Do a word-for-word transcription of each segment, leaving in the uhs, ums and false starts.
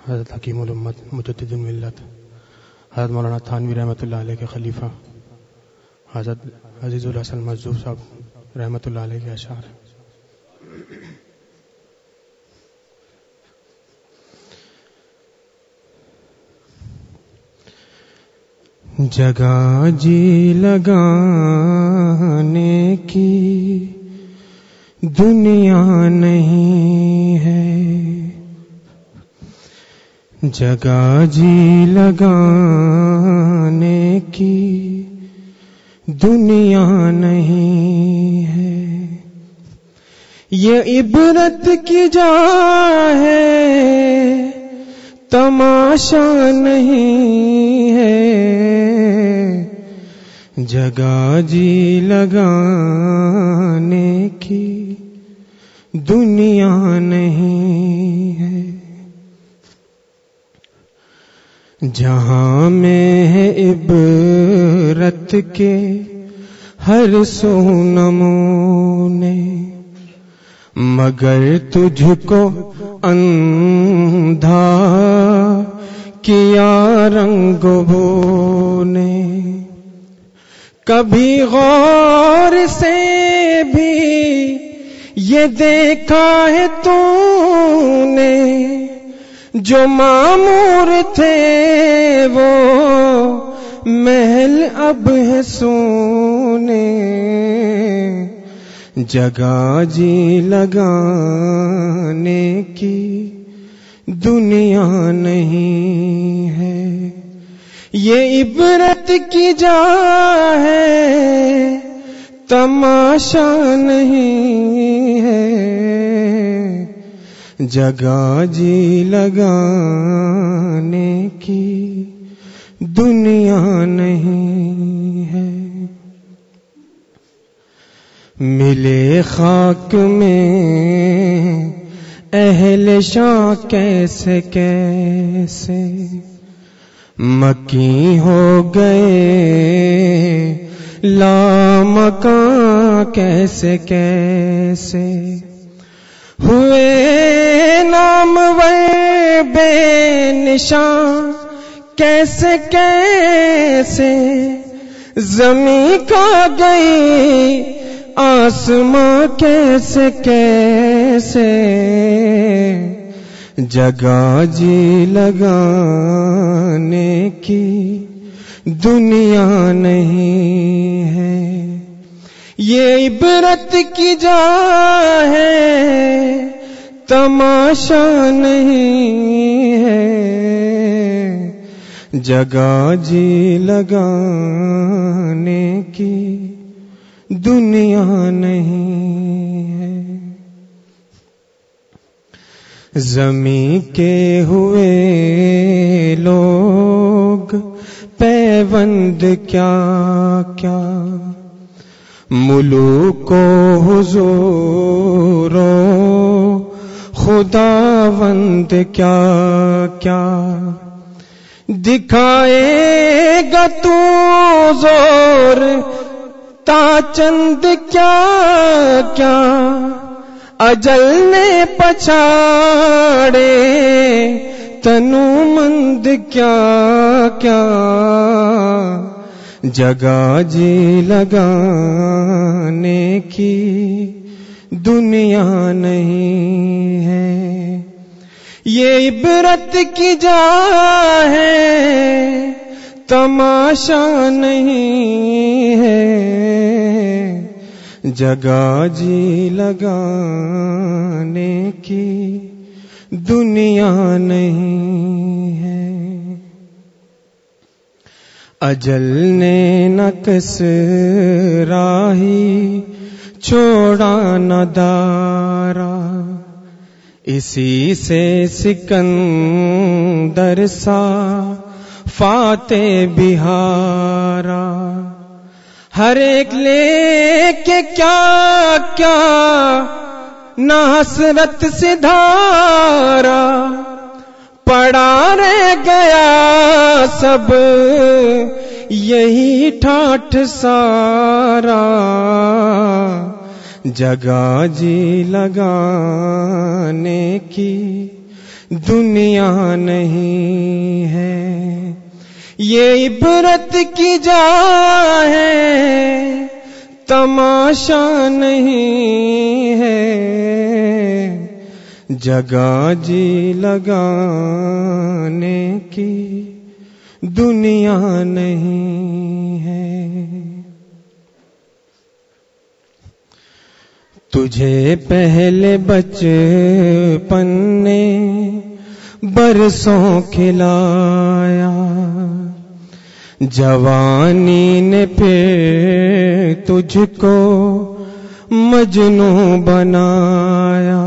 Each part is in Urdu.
حضرت حکیم الامت مجدد الملت حضرت مولانا تھانوی رحمۃ اللہ علیہ کے خلیفہ حضرت عزیز الحسن مظفور صاحب رحمۃ اللہ علیہ کے اشعار. جگہ جی لگانے کی دنیا نہیں ہے، جگہ جی لگانے کی دنیا نہیں ہے، یہ عبرت کی جا ہے تماشا نہیں ہے، جگہ جی لگانے کی دنیا نہیں ہے. جہاں میں ہے عبرت کے ہر سو نمونے، مگر تجھ کو اندھا کیا رنگ بو نے، کبھی غور سے بھی یہ دیکھا ہے تو نے، جو معمور تھے وہ محل اب ہے سونے، جگہ جی لگانے کی دنیا نہیں ہے، یہ عبرت کی جا ہے تماشا نہیں ہے، جگہ جی لگانے کی دنیا نہیں ہے. ملے خاک میں اہل شاہ کیسے کیسے، مکی ہو گئے لامکاں کیسے کیسے، ہوئے نامور بے نشان کیسے کیسے، زمین کا گئی آسماں کیسے کیسے، جگہ جی لگانے کی دنیا نہیں ہے، یہ عبرت کی جا ہے تماشا نہیں ہے، جگہ جی لگانے کی دنیا نہیں ہے. زمین کے ہوئے لوگ پیوند کیا کیا، ملوک و حضوروں خداوند کیا کیا، دکھائے گا تو زور تا چند کیا کیا، اجل نے پچھاڑے تنو مند کیا کیا، جگہ جی لگانے کی دنیا نہیں ہے، یہ عبرت کی جا ہے تماشا نہیں ہے، جگہ جی لگانے کی دنیا نہیں ہے. اجل نے نہ کس راہی چھوڑا نہ دارا، اسی سے سکندر سا فاتح بہارا، ہر ایک لے کے کیا کیا نہ حسرت سے دھارا، پڑا رہ گیا سب یہی ٹھاٹھ سارا، جگہ جی لگانے کی دنیا نہیں ہے، یہ عبرت کی جا ہے، تماشا نہیں ہے، جگہ جی لگانے کی دنیا نہیں ہے۔ تجھے پہلے بچپن نے برسوں کھلایا، جوانی نے پھر تجھ کو مجنوں بنایا،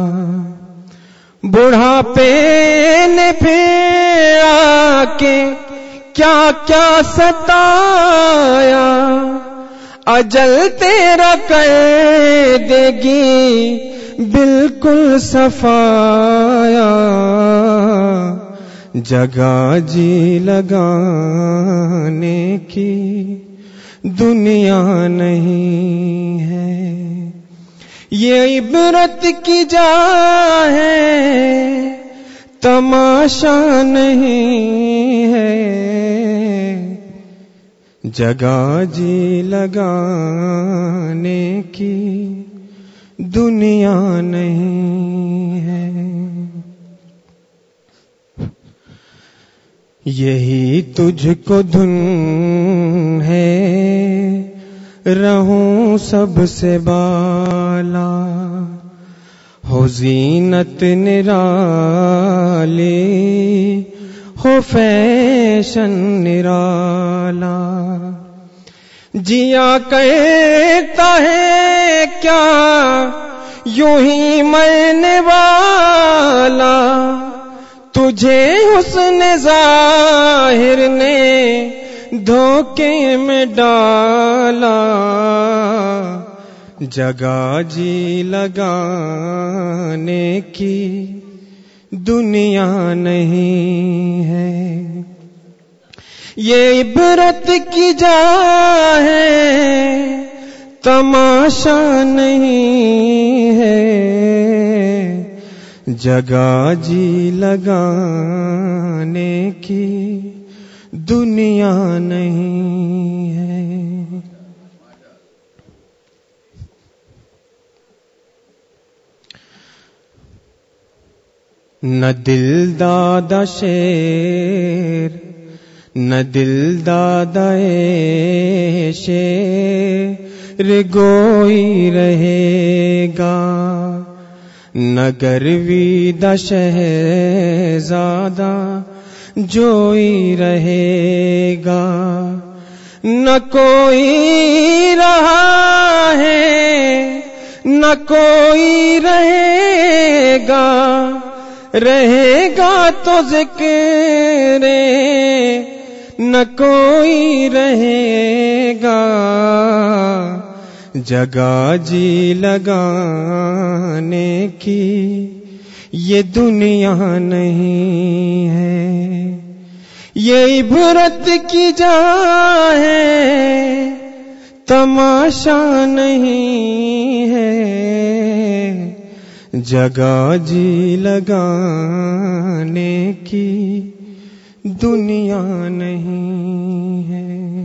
بڑھاپے نے پھر آ کے کیا کیا ستایا، اجل تیرا کر دے گی بالکل صفایا، جگہ جی لگانے کی دنیا نہیں ہے، یہ عبرت کی جا ہے، تماشا نہیں ہے، جگہ جی لگانے کی دنیا نہیں ہے۔ یہی تجھ کو دھن ہے، رہوں سب سے بالا، ہو زینت نرالی، ہو فیشن نرالا، جیا کرتا ہے کیا یوں ہی مرنے والا، تجھے حسن ظاہر نے دھوکے میں ڈالا، جگہ جی لگانے کی دنیا نہیں ہے، یہ عبرت کی جا ہے، تماشا نہیں ہے، جگہ جی لگانے کی دنیا نہیں ہے۔ نہ دل دادا شیر، نہ دل دادا شیر گوئی رہے گا، نہ گرویدہ شہزادہ جوئی رہے گا، نہ کوئی رہا ہے نہ کوئی رہے گا، رہے گا تو ذکر نہ کوئی رہے گا، جگہ جی لگانے کی یہ دنیا نہیں ہے، یہ عبرت کی جا ہے، تماشا نہیں ہے، جگہ جی لگانے کی دنیا نہیں ہے۔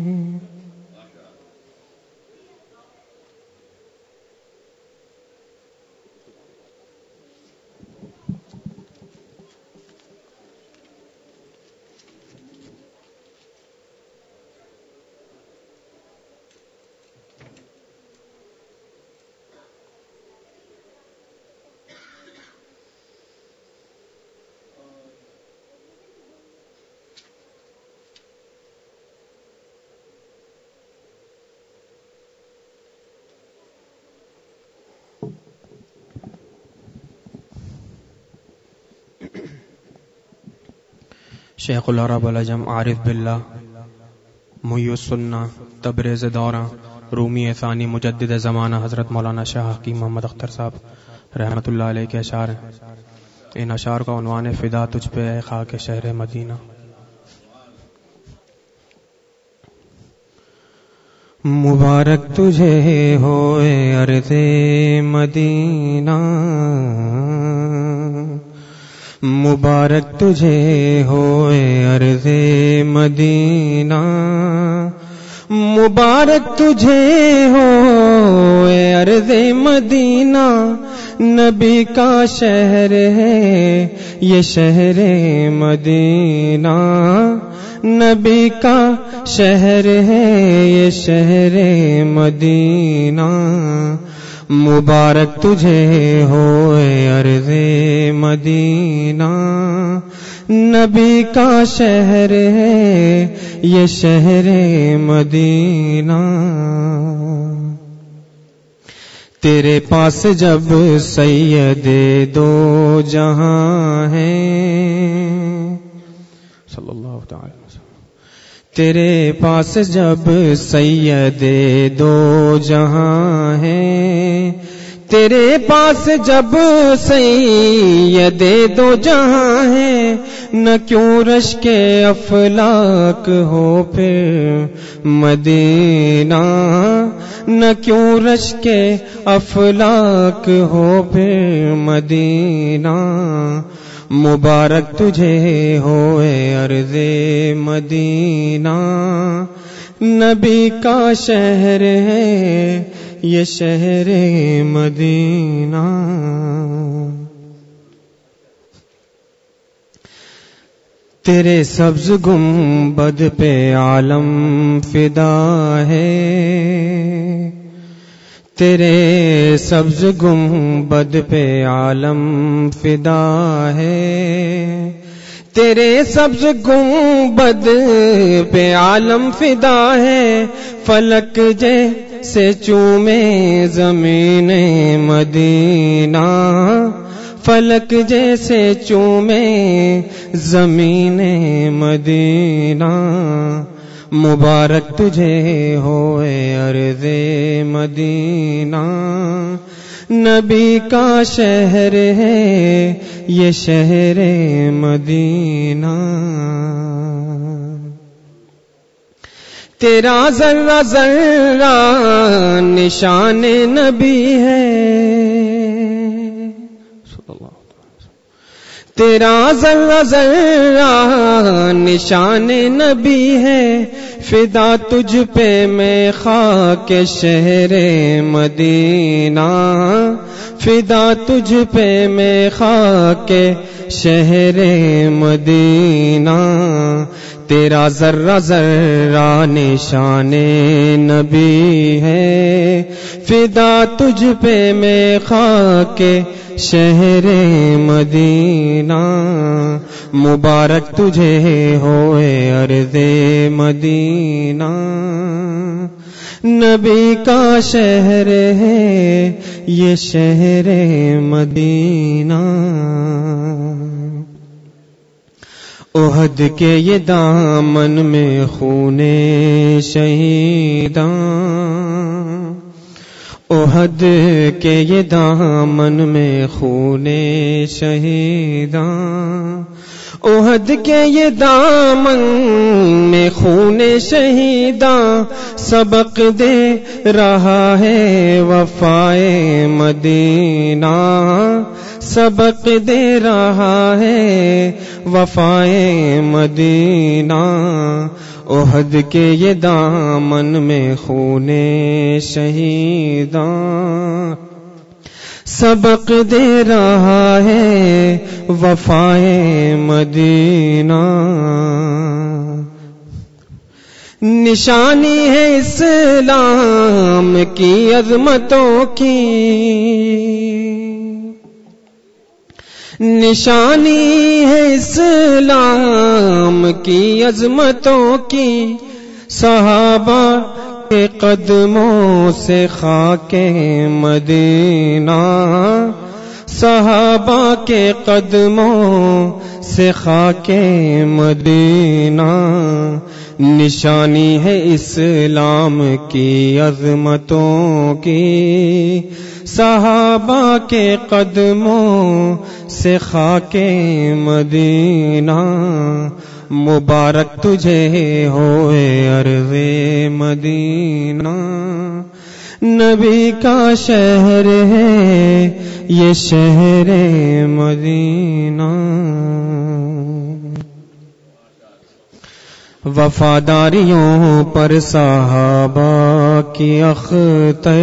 شیخ العرب العجم عارف باللہ محی السنہ تبریز دورہ رومی ثانی مجدد زمانہ حضرت مولانا شاہ حکیم محمد اختر صاحب رحمۃ اللہ علیہ کے اشعار ہیں۔ ان اشعار کا عنوان فدا تجھ پہ اے خاک شہر مدینہ۔ مبارک تجھے ہوئے ارض مدینہ، مبارک تجھے ہوئے عرض مدینہ، مبارک تجھے ہوئے عرض مدینہ، نبی کا شہر ہے یہ شہر مدینہ، نبی کا شہر ہے یہ شہر مدینہ، مبارک تجھے ہوئے عرض مدینہ، نبی کا شہر ہے یہ شہر مدینہ۔ تیرے پاس جب سید دو جہاں ہیں، صلی اللہ تعالی وسلم، تیرے پاس جب سید دو جہاں ہیں، تیرے پاس جب سید دو جہاں ہیں، نہ کیوں رش کے افلاک ہو پھر مدینہ، نہ کیوں رش کے افلاک ہو پھر مدینہ، مبارک تجھے ہوئے عرض مدینہ، نبی کا شہر ہے یہ شہر مدینہ۔ تیرے سبز گنبد پہ عالم فدا ہے، تیرے سبز گنبد پہ عالم فدا ہے، تیرے سبز گنبد پہ عالم فدا ہے، فلک جیسے چومے زمین مدینہ، فلک جیسے چومے زمین مدینہ، مبارک تجھے ہوئے عرض مدینہ، نبی کا شہر ہے یہ شہر مدینہ۔ تیرا ذرہ ذرہ نشان نبی ہے، تیرا ذرہ ذرہ نشان نبی ہے، فدا تجھ پہ میں خاک شہر مدینہ، فدا تجھ پہ میں خاک شہر مدینہ، تیرا ذرہ ذرہ نشان نبی ہے، فدا تجھ پہ میں خاک شہر مدینہ، مبارک تجھے ہوئے عرض مدینہ، نبی کا شہر ہے یہ شہر مدینہ۔ احد کے یہ دامن میں خون شہیداں، احد کے یہ دامن میں خون شہیداں، احد کے یہ دامن میں خون شہیداں، سبق دے رہا ہے وفائے مدینہ، سبق دے رہا ہے وفائے مدینہ، احد کے یہ دامن میں خون شہیداں، سبق دے رہا ہے وفائے مدینہ، نشانی ہے اسلام کی عظمتوں کی، نشانی ہے اسلام کی عظمتوں کی، صحابہ کے قدموں سے خاک مدینہ، صحابہ کے قدموں سے خاک مدینہ، نشانی ہے اسلام کی عظمتوں کی، صحابہ کے قدموں سے خاک مدینہ، مبارک تجھے ہوئے عرض مدینہ، نبی کا شہر ہے یہ شہر مدینہ، وفاداریوں پر صحابہ کی اختر،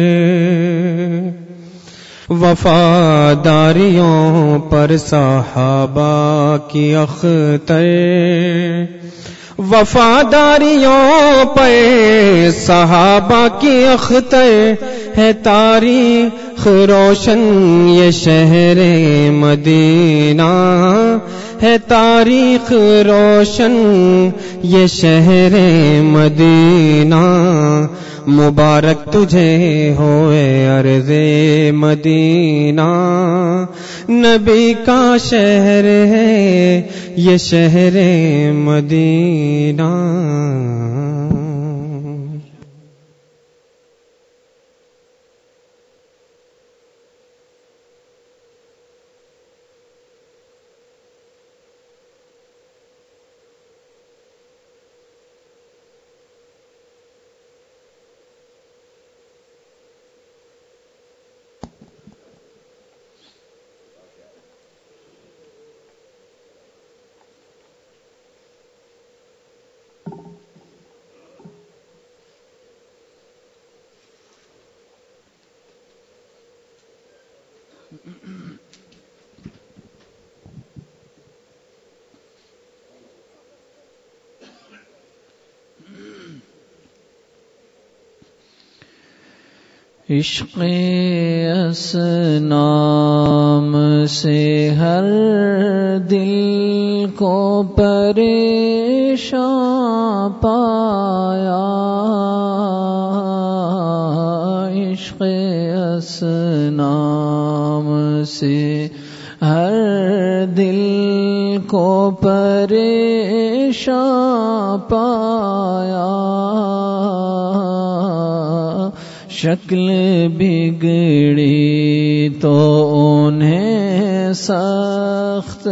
وفاداریوں پر صحابہ کی اختر، وفاداریوں پر صحابہ کی اختر ہے تاریخ روشن یہ شہر مدینہ، ہے تاریخ روشن یہ شہر مدینہ، مبارک تجھے ہوئے عرض مدینہ، نبی کا شہر ہے یہ شہر مدینہ۔ عشق اصنام سے ہر دل کو پریشان پایا، عشق اصنام سے ہر دل کو پریشان پایا، شکل بگڑی تو انہیں سخت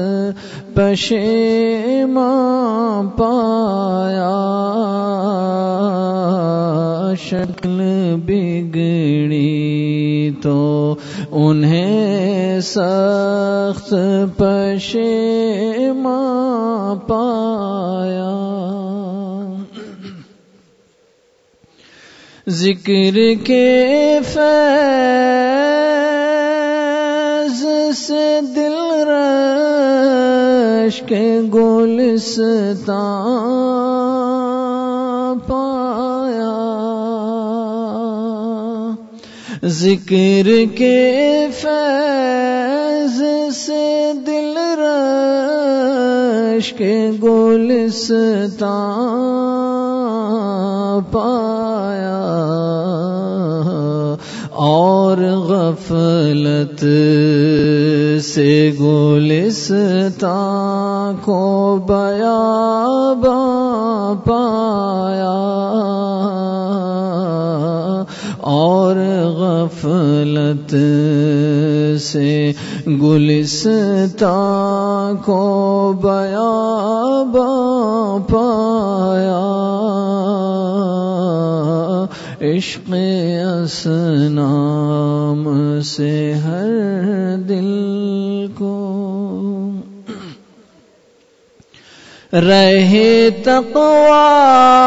پشیمان پایا، شکل بگڑی تو انہیں سخت پشیمان پایا، ذکر کے فیض سے دل رش کے گلستان پایا، ذکر کے فیض سے دل رش کے گلستان پایا، اور غفلت سے گلستان کو بیاباں پایا، اور غفلت سے گلستان کو بیاباں پایا، عشق اصنام سے ہر دل کو رہے تقویٰ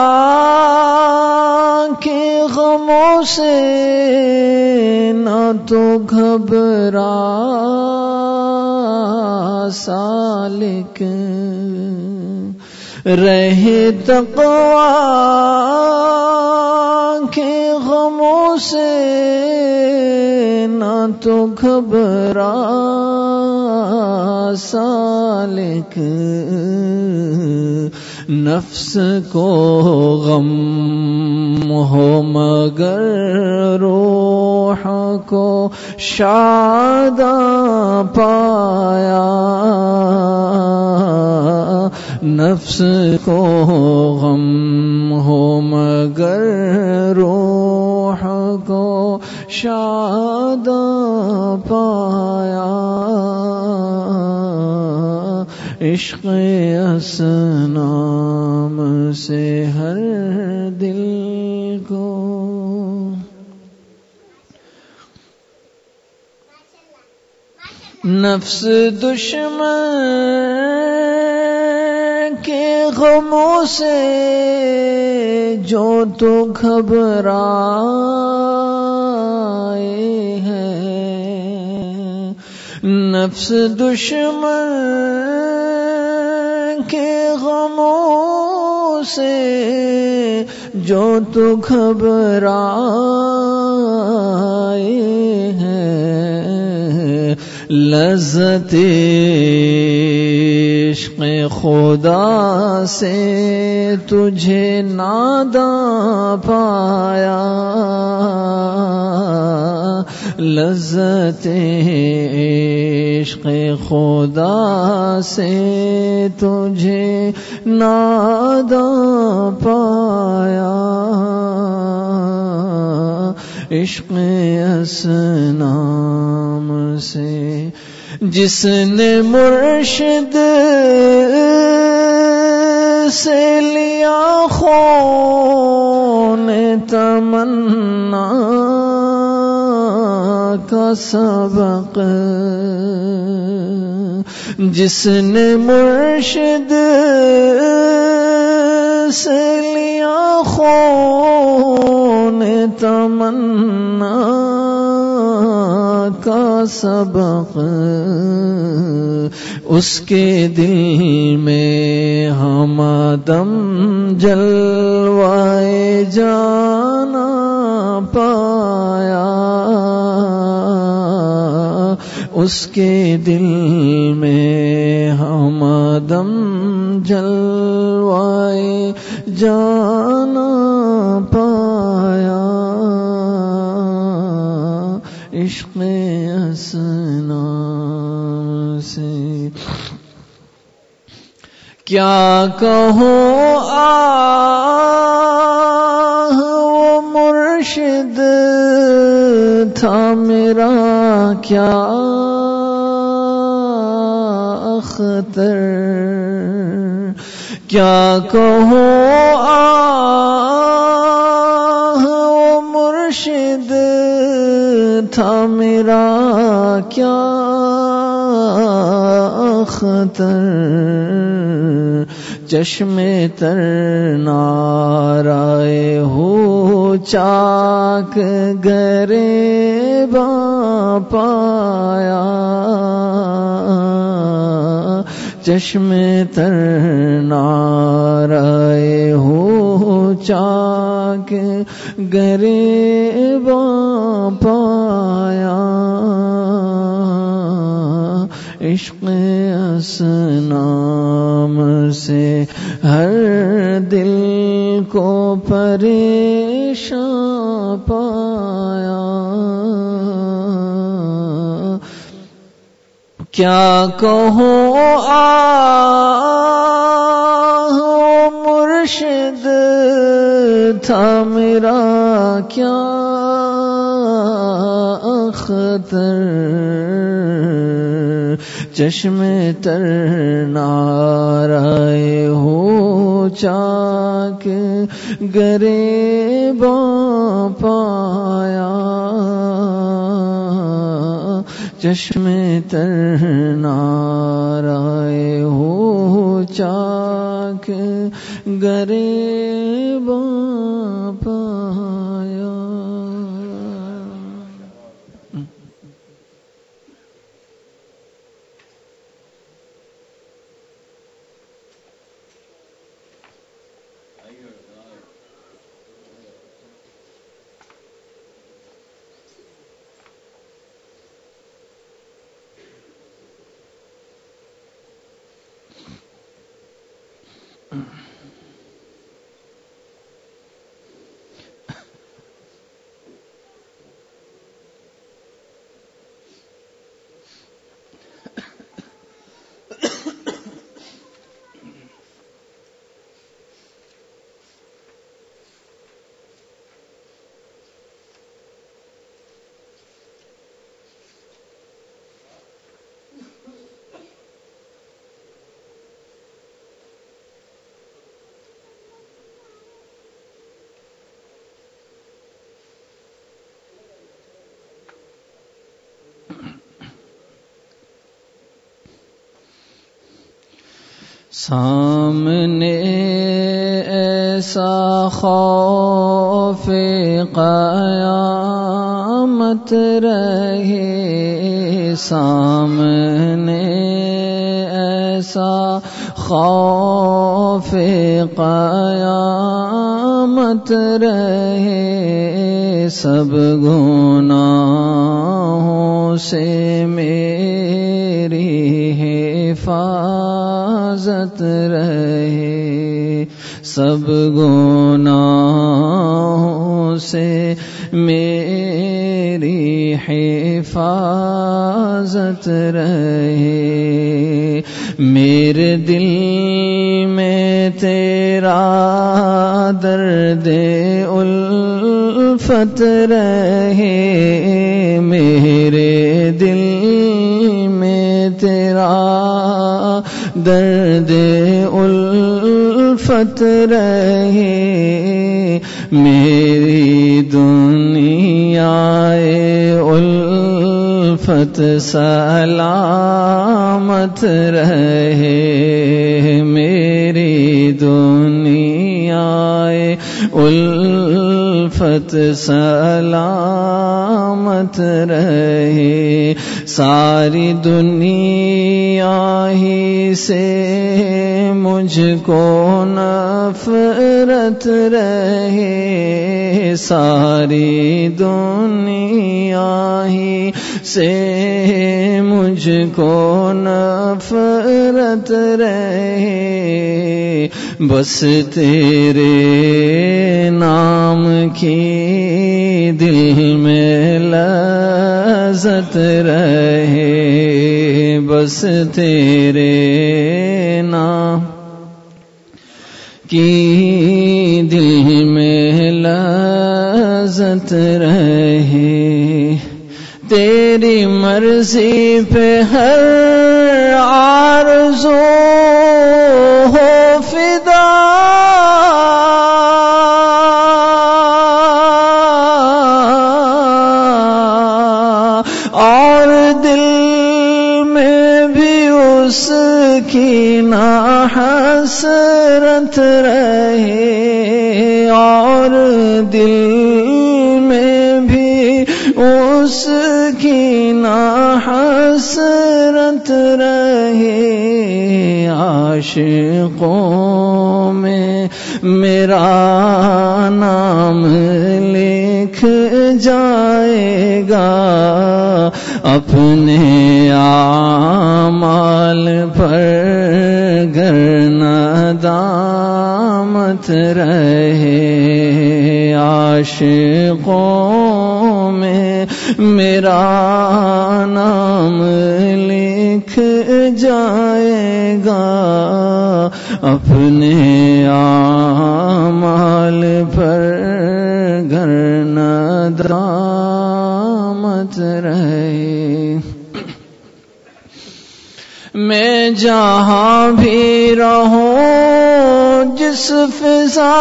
کے غموں سے نہ تو گھبرا سالک، رہے تقویٰ کے غموں سے نہ تو گھبرا سالک، نفس کو غم ہو مگر روح کو شاداں پایا، نفس کو غم ہو مگر روح کو شاداں پایا، عشق اصنام سے ہر دل کو نفس دشمن کے غموں سے جو تو گھبرائے ہے، نفس دشمن کے غموں سے جو تو گھبرائے ہے، لذت عشق خدا سے تجھے ناداں پایا، لذت عشق خدا سے تجھے ناداں پایا، عشق اصنام سے جس نے مرشد سے لیا خون تمنا کا سبق، جس نے مرشد سے لیا خون تمنا کا سبق، اس کے دل میں ہمدم جلوائے جانا پایا، اس کے دل میں ہمدم جلوائے جانا پایا، عشق اصنام سے کیا کہوں آہ وہ مرشد تھا میرا کیا اختر، کیا کہوں آہ وہ مرشد تھا میرا کیا اختر، چشم تر نارائے ہو چاک گریباں پایا، چشم تر نارائے ہو چاک گریباں پایا، عشق اصنام سے ہر دل کو پریشان پایا، کیا کہوں آہ وہ مرشد تھا میرا کیا اختر، چشم تر نارائے ہو چاک گریباں پایا، چشم تر نارائے ہو چاک گریباں پایا۔ سامنے ایسا خوف قیامت رہے، سامنے ایسا خوف قیامت رہے، سب گناہوں سے میری حفاظت رہے، سب گناہوں سے میری حفاظت رہے، میرے دل میں تیرا درد الفت رہے، میرے دل میں تیرا درد الفت رہے، میری دنیا الفت سلامت رہے، میری دنیا الفت سلامت رہے، ساری دنیا ہی سے مجھ کو نفرت رہے، ساری دنیا ہی سے مجھ کو نفرت رہے، بس تیرے نام کی دل میں لذت رہے، بس تیرے نام کی دل میں لذت رہے، تیری مرضی پہ ہر آرزو ہو فدا، اور دل میں بھی اس کی نا حسرت رہے، اور دل میں بھی اس کی نا حسرت رہے، عاشقوں میں میرا نام لکھ جائے گا، اپنے اعمال پر گر ندامت رہے، عاشقوں میں میرا نام لکھ جائے گا، اپنے اعمال پر گر ندامت رہے، میں جہاں بھی رہوں جس فضا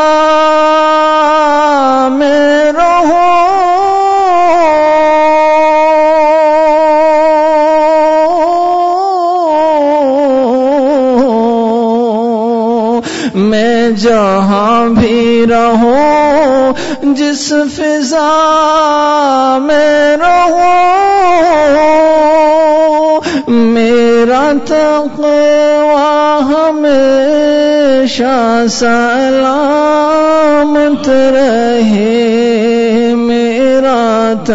میں رہوں، میں جہاں بھی رہوں جس فضا میں رہوں، میرا تقویٰ ہمیشہ سلامت رہے، میرا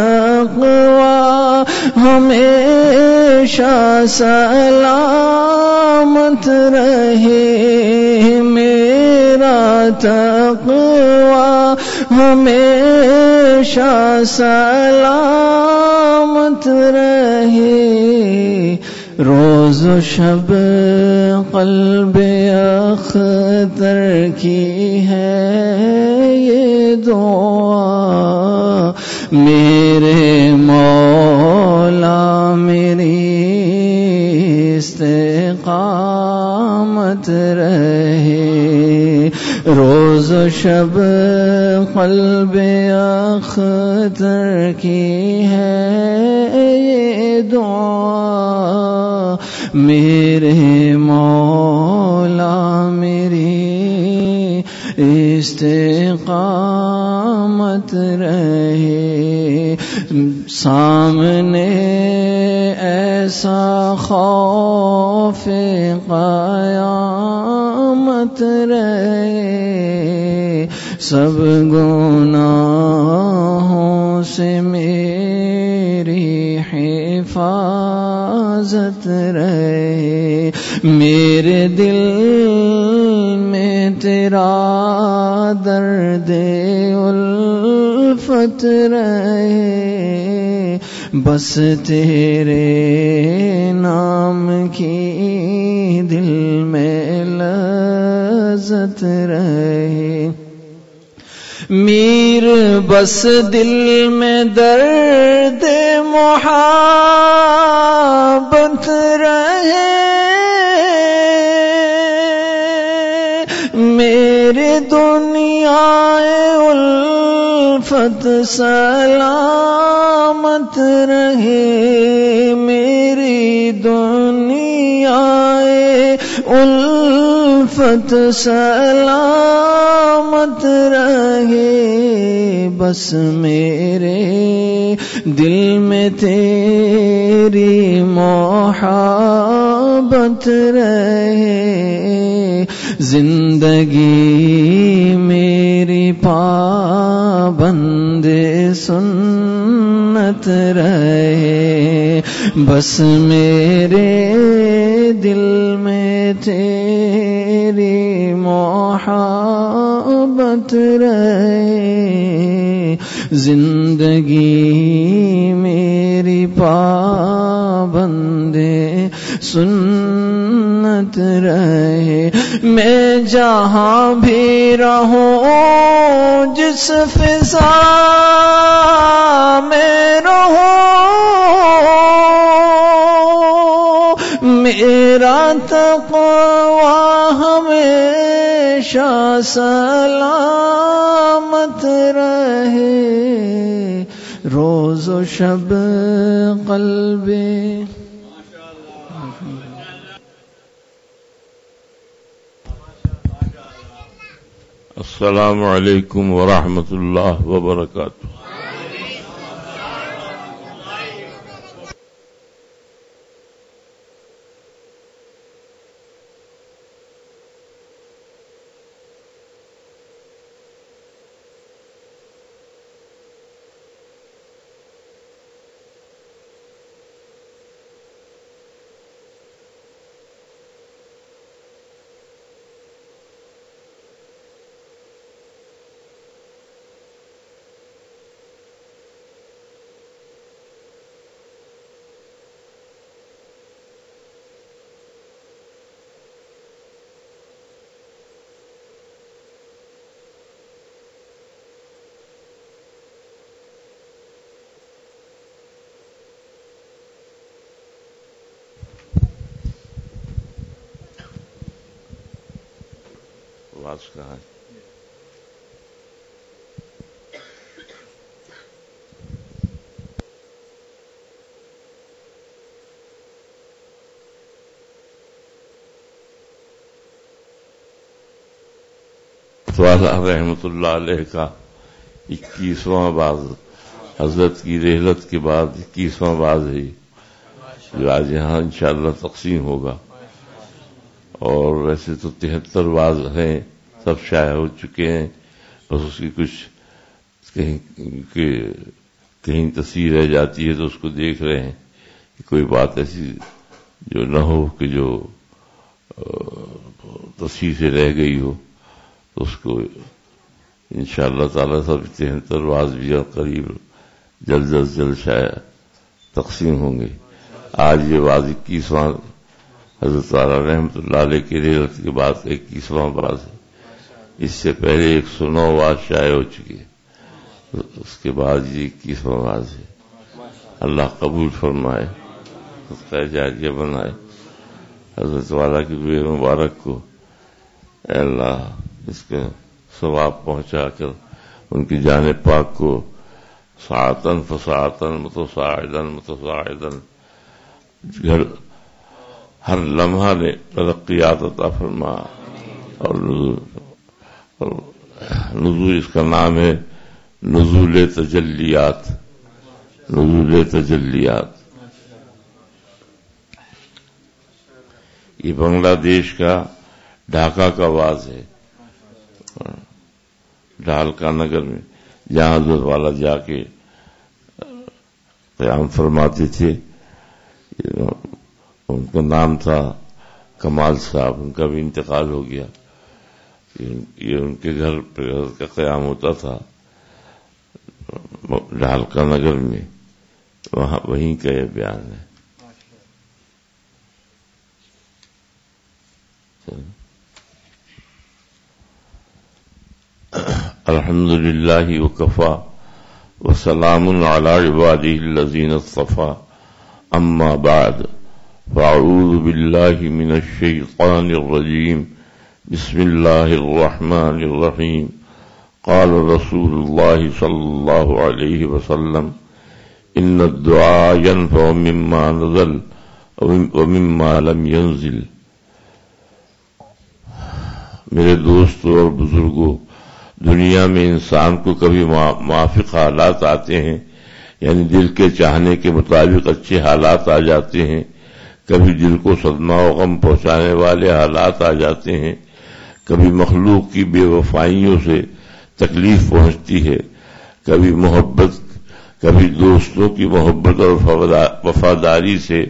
تقویٰ ہمیشہ سلامت رہے، میرا تقویٰ ہمیشہ سلامت رہے، روز و شب قلب اختر کی ہے یہ دعا، میرے مولا میری استقامت رہے، روز و شب قلب اختر کی ہے یہ دعا، میرے مولا استقامت رہے، سامنے ایسا خوف قیامت رہے، سب گناہوں سے میری حفاظت رہے، میرے دل میں تیرا درد الفت رہے، بس تیرے نام کی دل میں لذت رہے، میر بس دل میں درد محبت رہے، میرے دنیا الفت سلامت رہے، میری دنیا الفت سلامت رہے، بس میرے دل میں تیری محبت رہے، زندگی میری پابند سنت رہے، بس میرے دل میں تیری محبت رہے، زندگی میری پابند سنت رہے، میں جہاں بھی رہوں جس فضا میں رہوں، میرا تقویٰ ہمیشہ سلامت رہے، روز و شب قلبی السلام علیکم ورحمۃ اللہ وبرکاتہ۔ آواز کہاں ہے؟ رحمۃ اللہ علیہ کا اکیسواں باز، حضرت کی رحلت کے بعد اکیسواں باز ہے جو آج یہاں انشاءاللہ تقسیم ہوگا، اور ویسے تو تہتر باز ہیں، سب شائع ہو چکے ہیں، بس اس کی کچھ کہیں کہ کہیں تصویر رہ جاتی ہے تو اس کو دیکھ رہے ہیں کہ کوئی بات ایسی جو نہ ہو کہ جو تصویر سے رہ گئی ہو، تو اس کو انشاءاللہ تعالی سب تہتر باز بھی اور قریب جلد از جلد شائع تقسیم ہوں گے۔ آج یہ باز اکیسواں حضرت تعالی رحمۃ اللہ علیہ کی رحلت کے بعد اکیسواں باز ہے، اس سے پہلے ایک سو نو باز شائع ہو چکی ہے، اس کے بعد یہ اکیسواں باز ہے۔ اللہ قبول فرمائے، صدقہ جاریہ بنائے، حضرت والا کی روح مبارک کو اے اللہ اس کا ثواب پہنچا کر ان کی جان پاک کو ساعتاً فساعتاً متصاعداً متصاعداً گھر ہر لمحہ نے ترقیات عطا فرما اور نزول اس کا نام ہے نزول تجلیات، نزول تجلیات۔ یہ بنگلہ دیش کا ڈھاکہ کا واز ہے، ڈھالکا نگر میں، جہاں حضرت والا جا کے قیام فرماتے تھے۔ ان کا نام تھا کمال صاحب، ان کا بھی انتقال ہو گیا۔ یہ ان کے گھر پہ کا قیام ہوتا تھا ڈھالکا نگر میں، وہاں وہیں کا یہ بیان ہے۔ الحمد للہ وکفا وسلام علی عبادہ الذین اصطفى، اما بعد فاعوذ باللہ من الشیطان الرجیم، بسم اللہ الرحمن الرحیم۔ قال رسول اللہ صلی اللہ علیہ وسلم ان الدعاء ينفع مما نزل ومما لم ينزل۔ میرے دوستوں اور بزرگوں، دنیا میں انسان کو کبھی موافق حالات آتے ہیں، یعنی دل کے چاہنے کے مطابق اچھے حالات آ جاتے ہیں، کبھی دل کو صدمہ و غم پہنچانے والے حالات آ جاتے ہیں، کبھی مخلوق کی بے وفائیوں سے تکلیف پہنچتی ہے، کبھی محبت کبھی دوستوں کی محبت اور وفاداری سے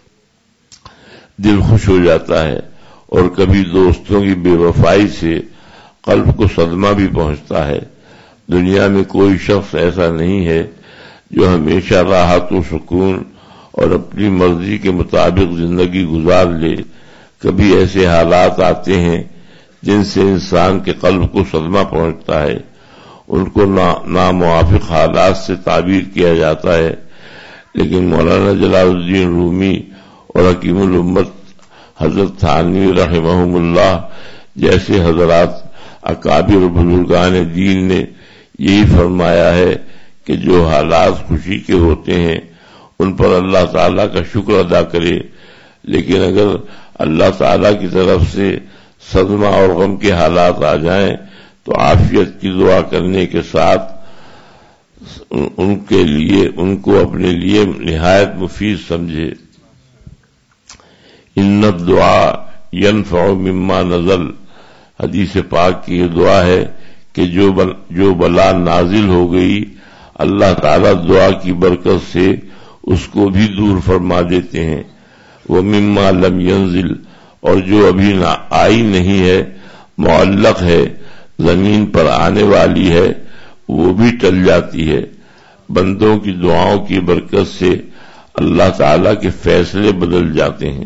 دل خوش ہو جاتا ہے، اور کبھی دوستوں کی بے وفائی سے قلب کو صدمہ بھی پہنچتا ہے۔ دنیا میں کوئی شخص ایسا نہیں ہے جو ہمیشہ راحت و سکون اور اپنی مرضی کے مطابق زندگی گزار لے۔ کبھی ایسے حالات آتے ہیں جن سے انسان کے قلب کو صدمہ پہنچتا ہے، ان کو ناموافق حالات سے تعبیر کیا جاتا ہے۔ لیکن مولانا جلال الدین رومی اور حکیم الامت حضرت تھانوی رحمہم اللہ جیسے حضرات اکابر بزرگان دین نے یہی فرمایا ہے کہ جو حالات خوشی کے ہوتے ہیں ان پر اللہ تعالیٰ کا شکر ادا کرے، لیکن اگر اللہ تعالیٰ کی طرف سے صدمہ اور غم کے حالات آ جائیں تو عافیت کی دعا کرنے کے ساتھ ان کے لیے ان کو اپنے لیے نہایت مفید سمجھے۔ ان الدعاء ينفع مما نزل، حدیث پاک کی یہ دعا ہے کہ جو بل جو بلا نازل ہو گئی اللہ تعالیٰ دعا کی برکت سے اس کو بھی دور فرما دیتے ہیں۔ ومما لم ينزل، اور جو ابھی نہ آئی نہیں ہے، معلق ہے، زمین پر آنے والی ہے، وہ بھی ٹل جاتی ہے۔ بندوں کی دعاؤں کی برکت سے اللہ تعالیٰ کے فیصلے بدل جاتے ہیں۔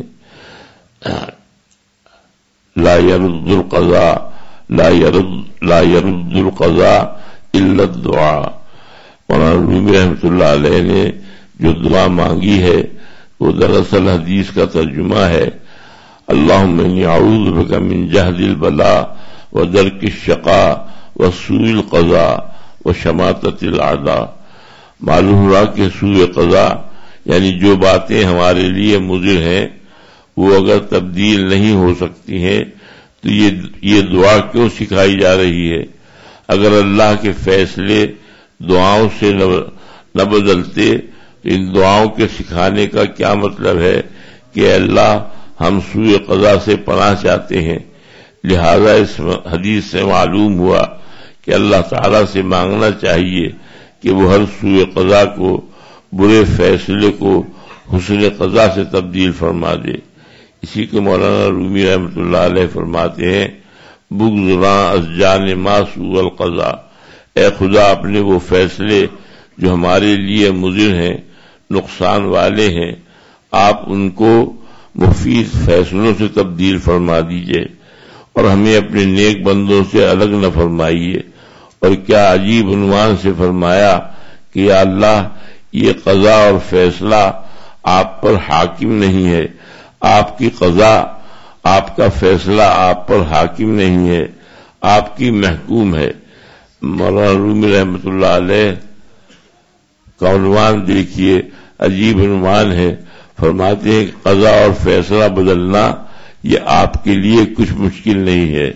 لا يرد القضاء لا يرد لا يرد القضاء الا الدعاء۔ مولانا رومی رحمۃ اللہ علیہ نے جو دعا مانگی ہے وہ دراصل حدیث کا ترجمہ ہے، اللہم انی اعوذ بک من جہد البلاء ودرک الشقاء وسوء القضاء وشماتۃ الاعداء۔ معلوم ہوا کہ سوء قضاء یعنی جو باتیں ہمارے لیے مضر ہیں وہ اگر تبدیل نہیں ہو سکتی ہیں تو یہ یہ دعا کیوں سکھائی جا رہی ہے؟ اگر اللہ کے فیصلے دعاؤں سے نہ بدلتے تو ان دعاؤں کے سکھانے کا کیا مطلب ہے کہ اللہ ہم سوء قضا سے پناہ چاہتے ہیں۔ لہذا اس حدیث سے معلوم ہوا کہ اللہ تعالیٰ سے مانگنا چاہیے کہ وہ ہر سوء قضا کو، برے فیصلے کو حسن قضا سے تبدیل فرما دے۔ اسی کو مولانا رومی رحمۃ اللہ علیہ فرماتے ہیں، بغض راں از جان ما سوء القضا، اے خدا اپنے وہ فیصلے جو ہمارے لیے مضر ہیں، نقصان والے ہیں، آپ ان کو مفید فیصلوں سے تبدیل فرما دیجئے اور ہمیں اپنے نیک بندوں سے الگ نہ فرمائیے۔ اور کیا عجیب عنوان سے فرمایا کہ یا اللہ یہ قضا اور فیصلہ آپ پر حاکم نہیں ہے، آپ کی قضا، آپ کا فیصلہ آپ پر حاکم نہیں ہے، آپ کی محکوم ہے۔ مولانا رومی رحمۃ اللہ علیہ کا عنوان دیکھیے، عجیب عنوان ہے۔ فرماتے ہیں کہ قضا اور فیصلہ بدلنا یہ آپ کے لیے کچھ مشکل نہیں ہے،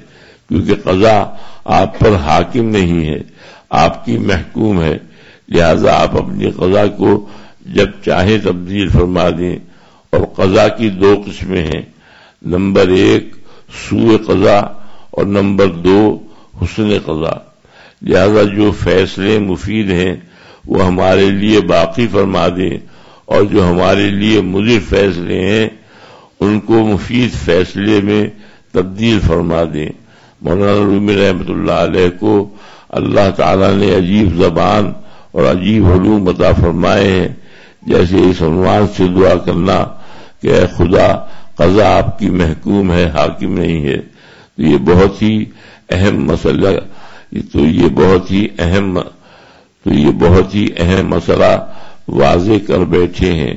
کیونکہ قضا آپ پر حاکم نہیں ہے، آپ کی محکوم ہے، لہذا آپ اپنی قضا کو جب چاہیں تبدیل فرما دیں۔ اور قضا کی دو قسمیں ہیں، نمبر ایک سوء قضا اور نمبر دو حسن قضا۔ لہذا جو فیصلے مفید ہیں وہ ہمارے لیے باقی فرما دیں، اور جو ہمارے لیے مضر فیصلے ہیں ان کو مفید فیصلے میں تبدیل فرما دیں۔ مولانا رومی رحمۃ اللہ علیہ کو اللہ تعالیٰ نے عجیب زبان اور عجیب علوم عطا فرمائے ہیں، جیسے اس عنوان سے دعا کرنا کہ اے خدا قضا آپ کی محکوم ہے، حاکم نہیں ہے۔ تو یہ بہت ہی اہم مسئلہ تو یہ بہت ہی اہم تو یہ بہت ہی اہم مسئلہ واضح کر بیٹھے ہیں۔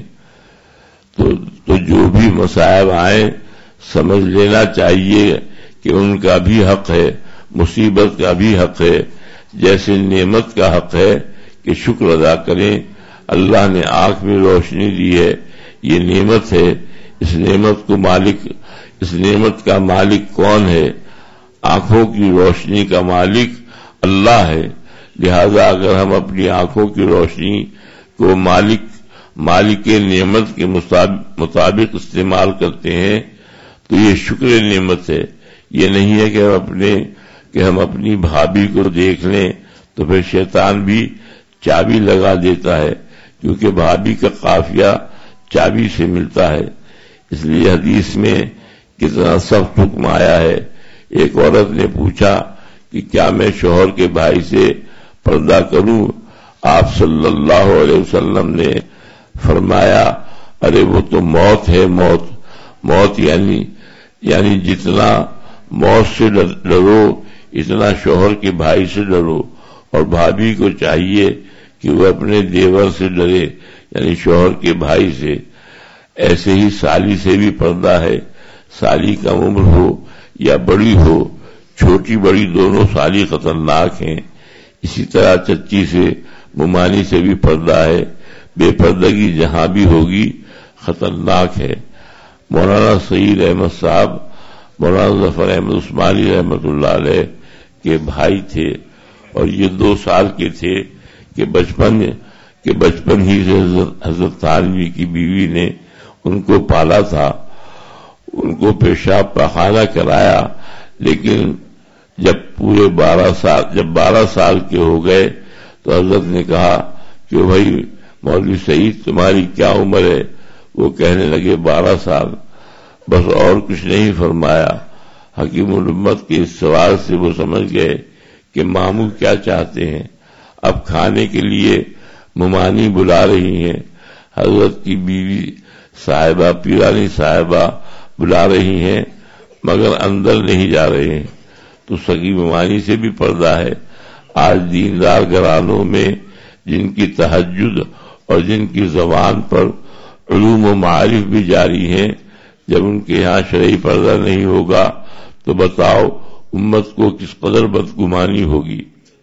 تو تو جو بھی مصائب آئیں سمجھ لینا چاہیے کہ ان کا بھی حق ہے، مصیبت کا بھی حق ہے، جیسے نعمت کا حق ہے کہ شکر ادا کریں۔ اللہ نے آنکھ میں روشنی دی ہے، یہ نعمت ہے، اس نعمت کو مالک اس نعمت کا مالک کون ہے؟ آنکھوں کی روشنی کا مالک اللہ ہے۔ لہذا اگر ہم اپنی آنکھوں کی روشنی کو مالک مالک نعمت کے مطابق استعمال کرتے ہیں تو یہ شکر نعمت ہے۔ یہ نہیں ہے کہ ہم اپنے کہ ہم اپنی بھابھی کو دیکھ لیں تو پھر شیطان بھی چابی لگا دیتا ہے، کیونکہ بھابھی کا قافیہ چابی سے ملتا ہے۔ اس لیے حدیث میں کتنا سخت حکم آیا ہے۔ ایک عورت نے پوچھا کہ کیا میں شوہر کے بھائی سے پردہ کروں؟ آپ صلی اللہ علیہ وسلم نے فرمایا ارے وہ تو موت ہے، موت موت یعنی یعنی جتنا موت سے ڈرو اتنا شوہر کے بھائی سے ڈرو، اور بھابھی کو چاہیے کہ وہ اپنے دیور سے ڈرے، یعنی شوہر کے بھائی سے۔ ایسے ہی سالی سے بھی پردہ ہے، سالی کم عمر ہو یا بڑی ہو، چھوٹی بڑی دونوں سالی خطرناک ہیں۔ اسی طرح چچی سے ممانی سے بھی پردہ ہے، بے پردگی جہاں بھی ہوگی خطرناک ہے۔ مولانا سعید احمد صاحب مولانا ظفر احمد عثمانی رحمۃ اللہ علیہ کے بھائی تھے، اور یہ دو سال کے تھے کہ بچپن کہ بچپن ہی سے حضرت تھانوی کی بیوی نے ان کو پالا تھا، ان کو پیشاب پخانہ کرایا، لیکن جب پورے بارہ سال جب بارہ سال کے ہو گئے تو حضرت نے کہا کہ بھائی مولوی سعید تمہاری کیا عمر ہے؟ وہ کہنے لگے بارہ سال، بس اور کچھ نہیں فرمایا۔ حکیم الامت کے اس سوال سے وہ سمجھ گئے کہ ماموں کیا چاہتے ہیں۔ اب کھانے کے لیے ممانی بلا رہی ہیں، حضرت کی بیوی صاحبہ پیرانی صاحبہ بلا رہی ہیں، مگر اندر نہیں جا رہے ہیں، تو سگی ممانی سے بھی پردہ ہے۔ آج دیندار گھرانوں میں جن کی تہجد اور جن کی زبان پر علوم و معارف بھی جاری ہیں، جب ان کے یہاں شرعی پردہ نہیں ہوگا تو بتاؤ امت کو کس قدر بدگمانی ہوگی۔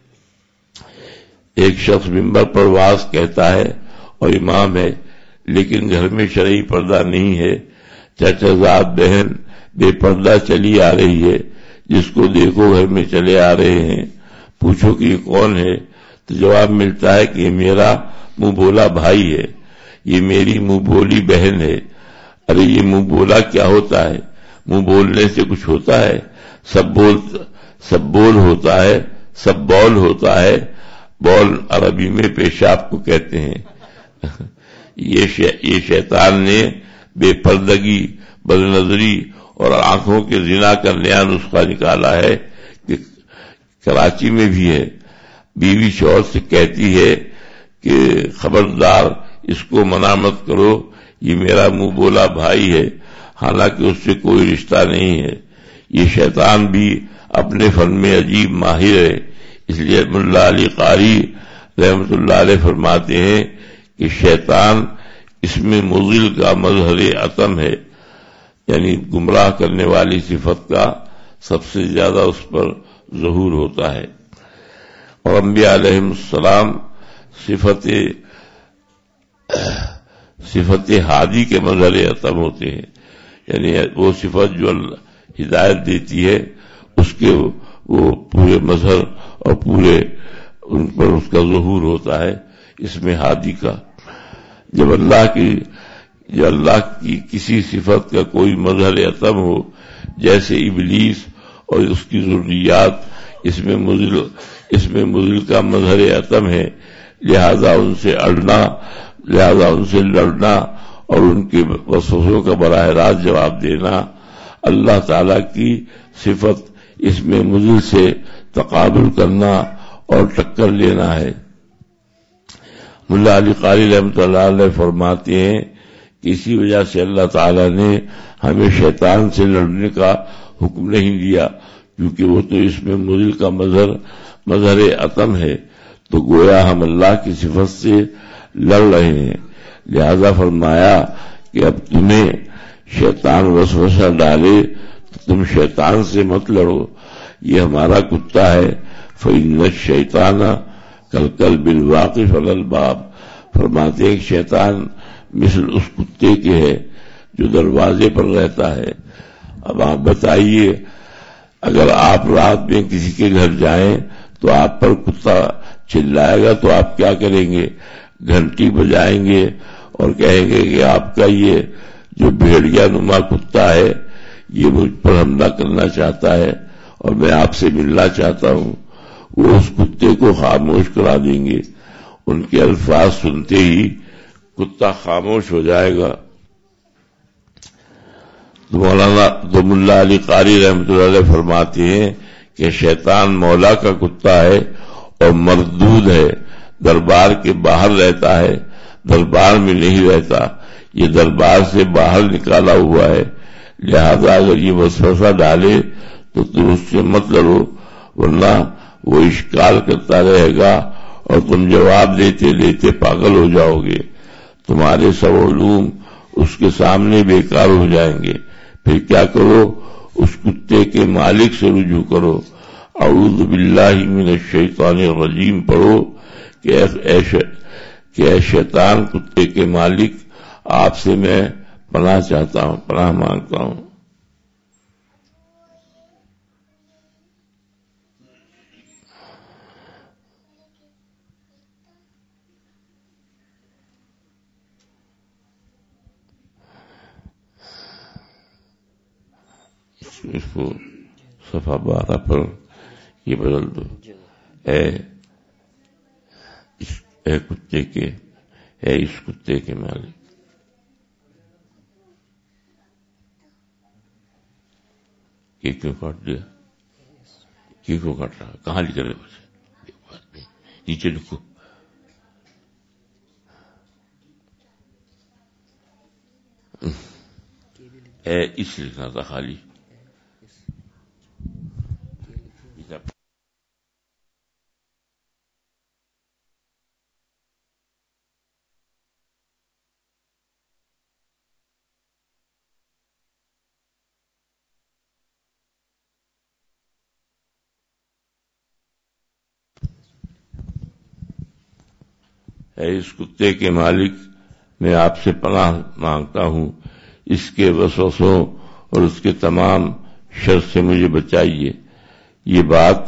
ایک شخص منبر پر واعظ کہتا ہے اور امام ہے، لیکن گھر میں شرعی پردہ نہیں ہے۔ چچا زاد بہن بے پردہ چلی آ رہی ہے، جس کو دیکھو گھر میں چلے آ رہے ہیں، پوچھو کہ یہ کون ہے تو جواب ملتا ہے کہ یہ میرا منہ بولا بھائی ہے، یہ میری منہ بولی بہن ہے۔ ارے یہ منہ بولا کیا ہوتا ہے؟ منہ بولنے سے کچھ ہوتا ہے؟ سب بول سب بول ہوتا ہے، سب بول ہوتا ہے۔ بول عربی میں پیشاب کو کہتے ہیں۔ یہ یہ شیطان نے بے پردگی، بدنظری اور آنکھوں کے زنا کا نیا نسخہ نکالا ہے کہ کراچی میں بھی ہے۔ بیوی شوہر سے کہتی ہے کہ خبردار اس کو منع مت کرو، یہ میرا منہ بولا بھائی ہے، حالانکہ اس سے کوئی رشتہ نہیں ہے۔ یہ شیطان بھی اپنے فن میں عجیب ماہر ہے، اس لیے ملا علی قاری رحمۃ اللہ علیہ فرماتے ہیں کہ شیطان اس میں مضل کا مظہر عتم ہے، یعنی گمراہ کرنے والی صفت کا سب سے زیادہ اس پر ظہور ہوتا ہے۔ اور انبیاء علیہم السلام صفت صفت ہادی کے مظہر عتم ہوتے ہیں، یعنی وہ صفت جو ہدایت دیتی ہے اس کے وہ پورے مظہر اور پورے ان پر اس کا ظہور ہوتا ہے اس میں ہادی کا. جب اللہ کی جب اللہ کی کسی صفت کا کوئی مظہر عتم ہو، جیسے ابلیس اور اس کی ذریات، اس میں مضل اس میں مضل کا مظہر عتم ہے، لہذا ان سے اڑنا لہذا ان سے لڑنا اور ان کے وسوسوں کا براہ راست جواب دینا، اللہ تعالی کی صفت اس میں مضل سے تقابل کرنا اور ٹکر لینا ہے. ملا علی قاری رحمۃ اللہ علیہ فرماتے ہیں کہ اسی وجہ سے اللہ تعالی نے ہمیں شیطان سے لڑنے کا حکم نہیں دیا، کیونکہ وہ تو اس میں مضل کا مظہر مظہر عتم ہے، تو گویا ہم اللہ کی صفت سے لڑ رہے ہیں. لہذا فرمایا کہ اب تمہیں شیطان وسوسہ ڈالے تو تم شیطان سے مت لڑو، یہ ہمارا کتا ہے. فإن الشیطان کالکلب الواقف علی الباب، فرماتے ہیں کہ شیطان مثل اس کتے کے ہے جو دروازے پر رہتا ہے. اب آپ بتائیے، اگر آپ رات میں کسی کے گھر جائیں تو آپ پر کتا چلائے گا تو آپ کیا کریں گے؟ گھنٹی بجائیں گے اور کہیں گے کہ آپ کا یہ جو بھیڑیا نما کتا ہے یہ مجھ پر حملہ کرنا چاہتا ہے اور میں آپ سے ملنا چاہتا ہوں. وہ اس کتے کو خاموش کرا دیں گے. ان کے الفاظ سنتے ہی کتا خاموش ہو جائے گا. تو مولانا تو ملا علی قاری رحمۃ اللہ علیہ فرماتے ہیں کہ شیطان مولا کا کتا ہے اور مردود ہے، دربار کے باہر رہتا ہے، دربار میں نہیں رہتا، یہ دربار سے باہر نکالا ہوا ہے. لہذا اگر یہ وسوسہ ڈالے تو تم اس سے مت لڑو، ورنہ وہ اشکال کرتا رہے گا اور تم جواب دیتے دیتے پاگل ہو جاؤ گے. تمہارے سب علوم اس کے سامنے بیکار ہو جائیں گے. پھر کیا کرو؟ اس کتے کے مالک سے رجوع کرو، اعوذ باللہ من الشیطان الرجیم پڑھو کہ اے شیطان کتے کے مالک، آپ سے میں پناہ چاہتا ہوں، پناہ مانگتا ہوں. اس کو صفحہ بارہ پر یہ بدل دو. اے اس اے کتے کے اے اس کتے کے مالک. یہ کیوں کاٹ دیا؟ یہ کیوں کاٹ رہا؟ کہاں لکھ رہے بچے؟ نیچے لکھو. اے اس لکھنا تھا خالی. اے اس کتے کے مالک، میں آپ سے پناہ مانگتا ہوں، اس کے وسوسوں اور اس کے تمام شر سے مجھے بچائیے. یہ بات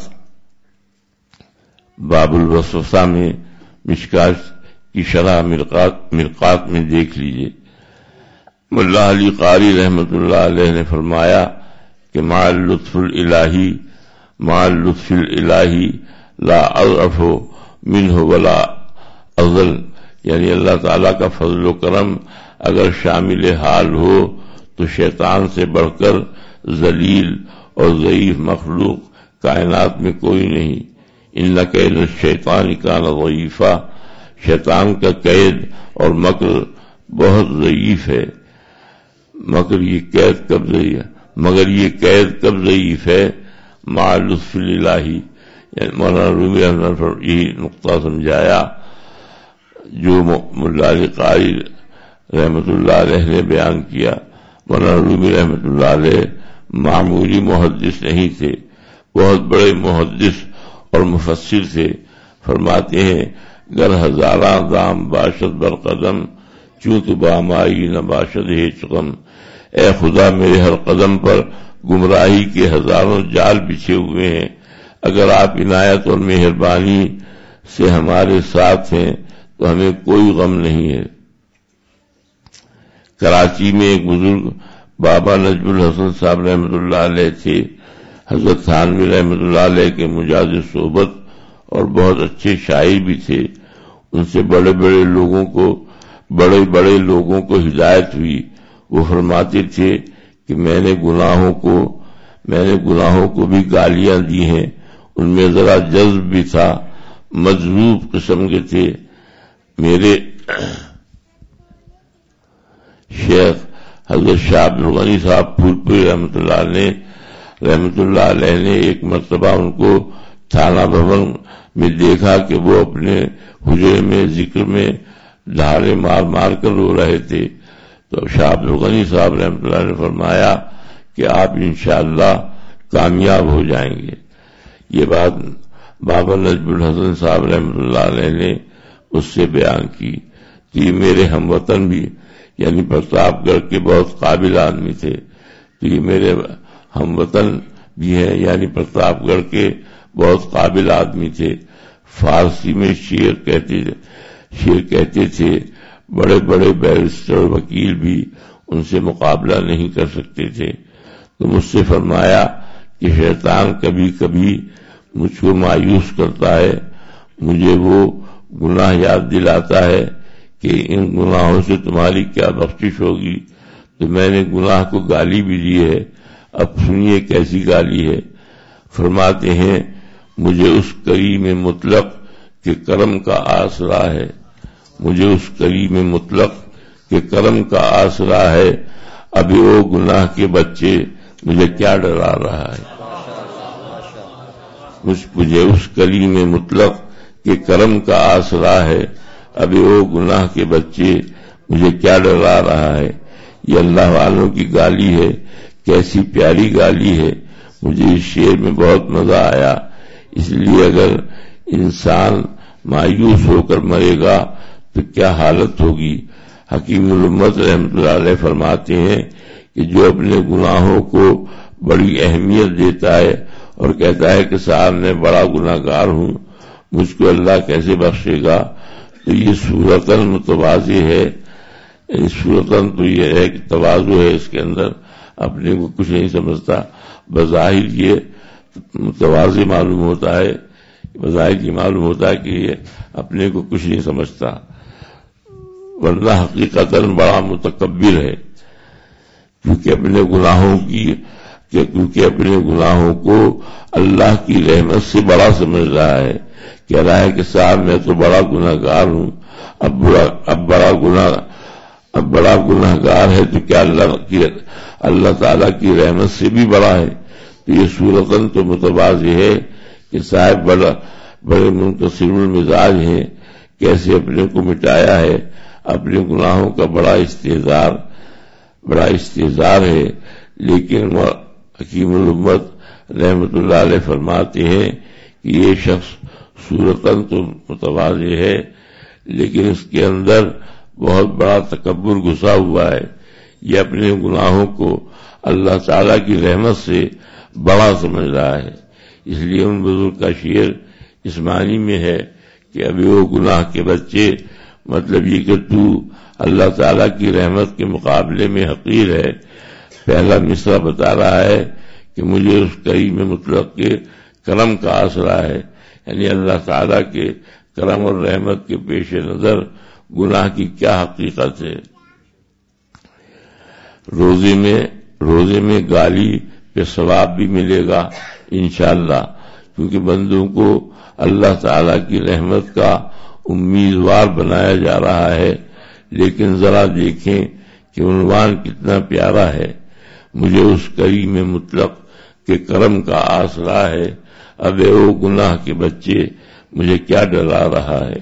باب الوسوسہ میں مشکات کی شرح مرقات مرقات میں دیکھ لیجیے. ملا علی قاری رحمۃ اللہ علیہ نے فرمایا کہ مع اللطف الالہی مع اللطف الالہی لا اضعف منہ ولا افضل، یعنی اللہ تعالیٰ کا فضل و کرم اگر شامل حال ہو تو شیطان سے بڑھ کر ذلیل اور ضعیف مخلوق کائنات میں کوئی نہیں. ان کید الشیطان کان ضعیفا، شیطان کا قید اور مکر بہت ضعیف ہے. مگر یہ قید کب ضعیف ہے مگر یہ قید کب ضعیف ہے مع لطف الالہی. یعنی مولانا رومی یہی نقطہ سمجھایا جو ملا علی قاری رحمۃ اللہ علیہ نے بیان کیا. مولانا رومی رحمۃ اللہ علیہ معمولی محدث نہیں تھے، بہت بڑے محدث اور مفسر تھے. فرماتے ہیں گر ہزاراں دام باشد بر قدم چوں تو بامائی نہ باشد ہے چغم. اے خدا میرے ہر قدم پر گمراہی کے ہزاروں جال بچھے ہوئے ہیں. اگر آپ عنایت اور مہربانی سے ہمارے ساتھ ہیں تو ہمیں کوئی غم نہیں ہے. کراچی میں ایک بزرگ بابا نجم الحسن صاحب رحمۃ اللہ علیہ تھے. حضرت تھانوی رحمۃ اللہ علیہ کے مجاز صحبت اور بہت اچھے شاعر بھی تھے. ان سے بڑے بڑے لوگوں کو بڑے بڑے لوگوں کو ہدایت ہوئی. وہ فرماتے تھے کہ میں نے گناہوں کو میں نے گناہوں کو بھی گالیاں دی ہیں. ان میں ذرا جذب بھی تھا، مجذوب قسم کے تھے. میرے شیخ حضرت شاہ عبد الغنی صاحب پھولپوری رحمۃ اللہ علیہ رحمۃ اللہ علیہ نے ایک مرتبہ ان کو تھانہ بھون میں دیکھا کہ وہ اپنے حجرے میں ذکر میں دھارے مار مار کر رو رہے تھے. تو شاہ عبد الغنی صاحب رحمۃ اللہ نے فرمایا کہ آپ انشاءاللہ کامیاب ہو جائیں گے. یہ بات بابا نجم الحسن صاحب رحمۃ اللہ علیہ نے اس سے بیان کی. تو یہ میرے ہم وطن بھی یعنی پرتاپ گڑھ کے بہت قابل آدمی تھے. تو یہ میرے ہم وطن بھی ہیں یعنی پرتاپ گڑھ کے بہت قابل آدمی تھے. فارسی میں شعر کہتے شعر کہتے تھے. بڑے بڑے بیرسٹر وکیل بھی ان سے مقابلہ نہیں کر سکتے تھے. تو مجھ سے فرمایا کہ شیطان کبھی کبھی مجھ کو مایوس کرتا ہے. مجھے وہ گناہ یاد دلاتا ہے کہ ان گناہوں سے تمہاری کیا بخشش ہوگی. تو میں نے گناہ کو گالی بھی دی ہے. اب سنیے کیسی گالی ہے. فرماتے ہیں مجھے اس کریم مطلق کے کرم کا آسرا ہے. مجھے اس کریم مطلق کے کرم کا آسرا ہے. ابھی وہ گناہ کے بچے مجھے کیا ڈرا رہا ہے. مجھے اس کریم مطلق کے کرم کا آسرا ہے. ابھی وہ گناہ کے بچے مجھے کیا ڈرا رہا ہے. یہ اللہ والوں کی گالی ہے. کیسی پیاری گالی ہے. مجھے اس شعر میں بہت مزہ آیا. اس لیے اگر انسان مایوس ہو کر مرے گا تو کیا حالت ہوگی. حکیم الامت رحمۃ اللہ علیہ فرماتے ہیں کہ جو اپنے گناہوں کو بڑی اہمیت دیتا ہے اور کہتا ہے کہ صاحب میں بڑا گناہ گار ہوں، مجھ کو اللہ کیسے بخشے گا، تو یہ صورتاً متواضع ہے. صورتاً تو یہ ہے کہ تواضع ہے اس کے اندر، اپنے کو کچھ نہیں سمجھتا. بظاہر یہ متواضع معلوم ہوتا ہے، بظاہر یہ معلوم ہوتا ہے کہ یہ اپنے کو کچھ نہیں سمجھتا، ورنہ حقیقتاً بڑا متکبر ہے. کیونکہ اپنے گناہوں کی کیونکہ اپنے گناہوں کو اللہ کی رحمت سے بڑا سمجھ رہا ہے. کہہ رہا ہے کہ صاحب میں تو بڑا گناہ گار ہوں، اب بڑا اب بڑا گناہ اب بڑا گناہ گار ہے تو کیا اللہ کی اللہ تعالیٰ کی رحمت سے بھی بڑا ہے. تو یہ صورتاً تو متواضع ہے کہ صاحب بڑا بڑے منتصر المزاج ہیں، کیسے اپنے کو مٹایا ہے. اپنے گناہوں کا بڑا استحضار بڑا استحضار ہے. لیکن حکیم الامت رحمۃ اللہ علیہ فرماتے ہیں کہ یہ شخص صورتاً تو متواضع ہے لیکن اس کے اندر بہت بڑا تکبر گھسا ہوا ہے. یہ اپنے گناہوں کو اللہ تعالیٰ کی رحمت سے بڑا سمجھ رہا ہے. اس لیے ان بزرگ کا شعر اس معنی میں ہے کہ ابھی وہ گناہ کے بچے، مطلب یہ کہ تو اللہ تعالیٰ کی رحمت کے مقابلے میں حقیر ہے. پہلا مصرع بتا رہا ہے کہ مجھے اس کریم مطلق کے کرم کا آسرا ہے، یعنی اللہ تعالیٰ کے کرم اور رحمت کے پیش نظر گناہ کی کیا حقیقت ہے. روزے میں روزے میں گالی پہ ثواب بھی ملے گا انشاءاللہ، کیونکہ بندوں کو اللہ تعالیٰ کی رحمت کا امیدوار بنایا جا رہا ہے. لیکن ذرا دیکھیں کہ عنوان کتنا پیارا ہے. مجھے اس کریم مطلق کے کرم کا آسرا ہے، اب وہ گناہ کے بچے مجھے کیا ڈرا رہا ہے.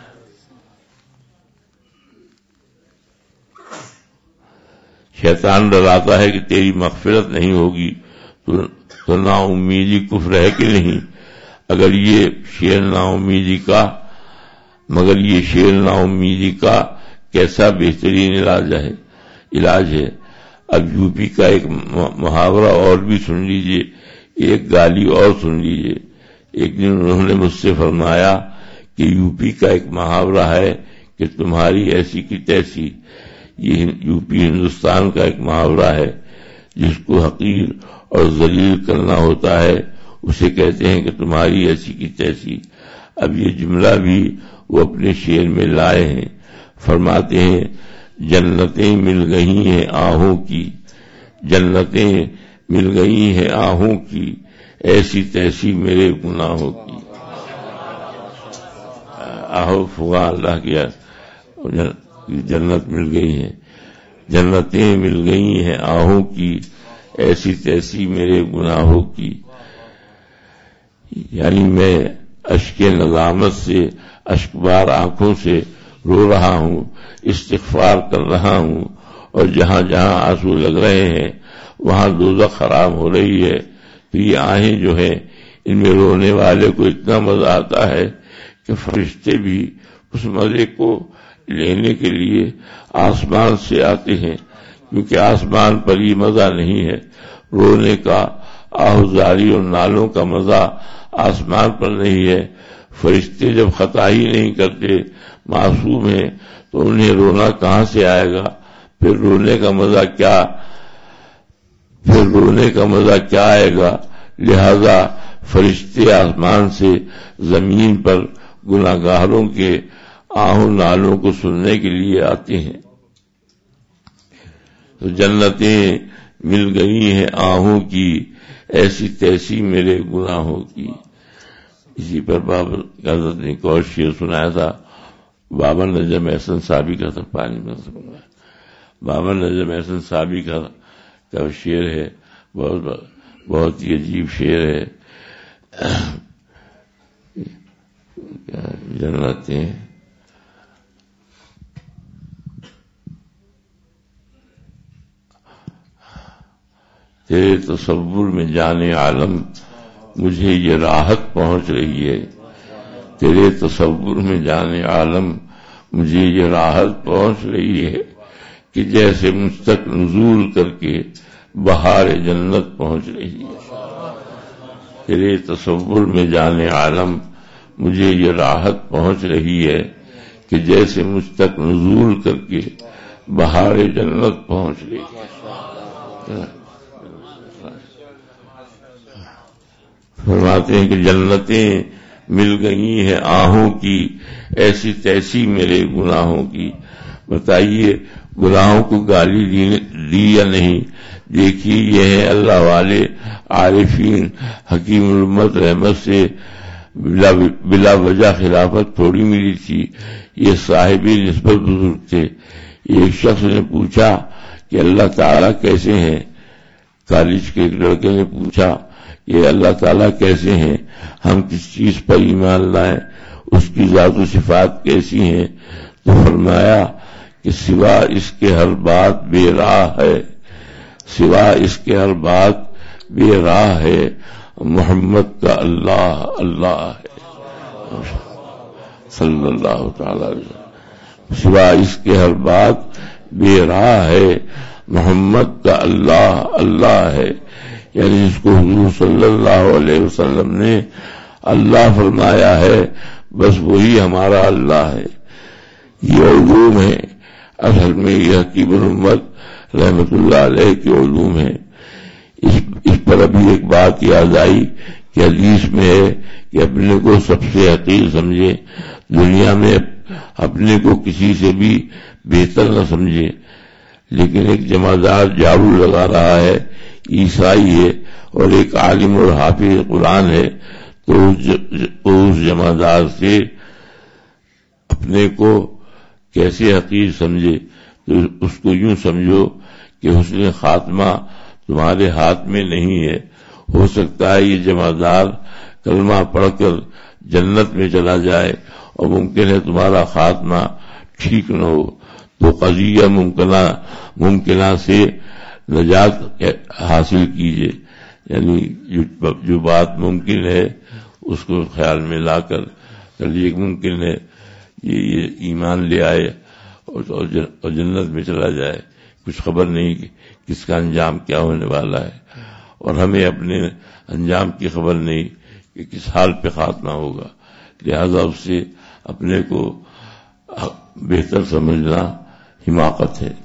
شیطان ڈراتا ہے کہ تیری مغفرت نہیں ہوگی، تو نا امیدی کفر ہے کہ نہیں. اگر یہ شعر نا امیدی کا مگر یہ شعر نا امیدی کا کیسا بہترین علاج ہے علاج ہے اب یو پی کا ایک محاورہ اور بھی سن لیجئے، ایک گالی اور سن لیجئے۔ ایک دن انہوں نے مجھ سے فرمایا کہ یو پی کا ایک محاورہ ہے کہ تمہاری ایسی کی تیسی۔ یہ یو پی ہندوستان کا ایک محاورہ ہے، جس کو حقیر اور ذلیل کرنا ہوتا ہے اسے کہتے ہیں کہ تمہاری ایسی کی تیسی۔ اب یہ جملہ بھی وہ اپنے شعر میں لائے ہیں، فرماتے ہیں جنتیں مل گئی ہیں آہوں کی، جنتیں مل گئی ہیں آہوں کی، ایسی تیسی میرے گناہوں کی۔ آہو فغاں اللہ کیا، جنت مل گئی ہے، جنتیں مل گئی ہیں آہوں کی، ایسی تیسی میرے گناہوں کی۔ یعنی میں اشک ندامت سے، اشکبار آنکھوں سے رو رہا ہوں، استغفار کر رہا ہوں، اور جہاں جہاں آنسو لگ رہے ہیں وہاں دوزخ خراب ہو رہی ہے۔ تو یہ آہیں جو ہیں ان میں رونے والے کو اتنا مزہ آتا ہے کہ فرشتے بھی اس مزے کو لینے کے لیے آسمان سے آتے ہیں، کیونکہ آسمان پر یہ مزہ نہیں ہے رونے کا، آہوزاری اور نالوں کا مزہ آسمان پر نہیں ہے۔ فرشتے جب خطا ہی نہیں کرتے، معصوم ہیں، تو انہیں رونا کہاں سے آئے گا؟ پھر رونے کا مزہ کیا پھر رونے کا مزہ کیا آئے گا؟ لہذا فرشتے آسمان سے زمین پر گناہگاروں کے آہوں نالوں کو سننے کے لیے آتے ہیں۔ تو جنتیں مل گئی ہیں آہوں کی، ایسی تیسی میرے گناہوں کی۔ اسی پر بابا حضرت نے ایک اور شعر سنایا تھا، بابا نجم احسن صابی کا تھا، پانی میں سنگا بابا نجم احسن صابی کا کا شعر ہے، بہت بہت ہی عجیب شعر ہے۔ جنتیں تیرے تصور میں جانے عالم مجھے یہ راحت پہنچ رہی ہے، تیرے تصور میں جانے عالم مجھے یہ راحت پہنچ رہی ہے کہ جیسے مجھ تک نزول کر کے بہار جنت پہنچ رہی ہے۔ تیرے تصور میں جانے عالم مجھے یہ راحت پہنچ رہی ہے کہ جیسے مجھ تک نزول کر کے بہار جنت پہنچ رہی ہے۔ فرماتے ہیں کہ جنتیں مل گئی ہیں آہوں کی، ایسی تیسی میرے گناہوں کی۔ بتائیے گناہوں کو گالی دی یا نہیں؟ دیکھیے یہ ہے اللہ والے عارفین، حکیم الامت رحمت سے بلا, بلا وجہ خلافت تھوڑی ملی تھی، یہ صاحب نسبت بزرگ تھے۔ ایک شخص نے پوچھا کہ اللہ تعالیٰ کیسے ہیں؟ کالج کے ایک لڑکے نے پوچھا کہ اللہ تعالیٰ کیسے ہیں، ہم کس چیز پر ایمان لائیں، اس کی ذات و صفات کیسی ہیں؟ تو فرمایا کہ سوا اس کے ہر بات بے راہ ہے، سوا اس کے ہر بات بے راہ ہے، محمد کا اللہ اللہ ہے صلی اللہ تعالی علیہ وسلم۔ سوا اس کے ہر بات بے راہ ہے، محمد کا اللہ اللہ ہے۔ یعنی جس کو حضور صلی اللہ علیہ وسلم نے اللہ فرمایا ہے بس وہی ہمارا اللہ ہے۔ یہ علوم ہے، اصل میں یہ حکیم الامت رحمت اللہ علیہ کے علوم ہیں۔ اس, اس پر ابھی ایک بات یاد آئی کہ حدیث میں ہے کہ اپنے کو سب سے حقیر سمجھے، دنیا میں اپنے کو کسی سے بھی بہتر نہ سمجھے۔ لیکن ایک جمعدار جھاڑو لگا رہا ہے، عیسائی ہے، اور ایک عالم اور حافظ قرآن ہے، تو اس جمعدار سے اپنے کو کیسے حقیر سمجھے؟ تو اس کو یوں سمجھو کہ حسن خاتمہ تمہارے ہاتھ میں نہیں ہے۔ ہو سکتا ہے یہ جمعدار کلمہ پڑھ کر جنت میں چلا جائے، اور ممکن ہے تمہارا خاتمہ ٹھیک نہ ہو، تو قضیہ ممکنہ ممکنہ سے نجات حاصل کیجئے۔ یعنی جو بات ممکن ہے اس کو خیال میں لا کر چلیے، ممکن ہے یہ ایمان لے آئے اور جنت میں چلا جائے، کچھ خبر نہیں کہ کس کا انجام کیا ہونے والا ہے، اور ہمیں اپنے انجام کی خبر نہیں کہ کس حال پہ خاتمہ ہوگا، لہذا اس سے اپنے کو بہتر سمجھنا حماقت ہے۔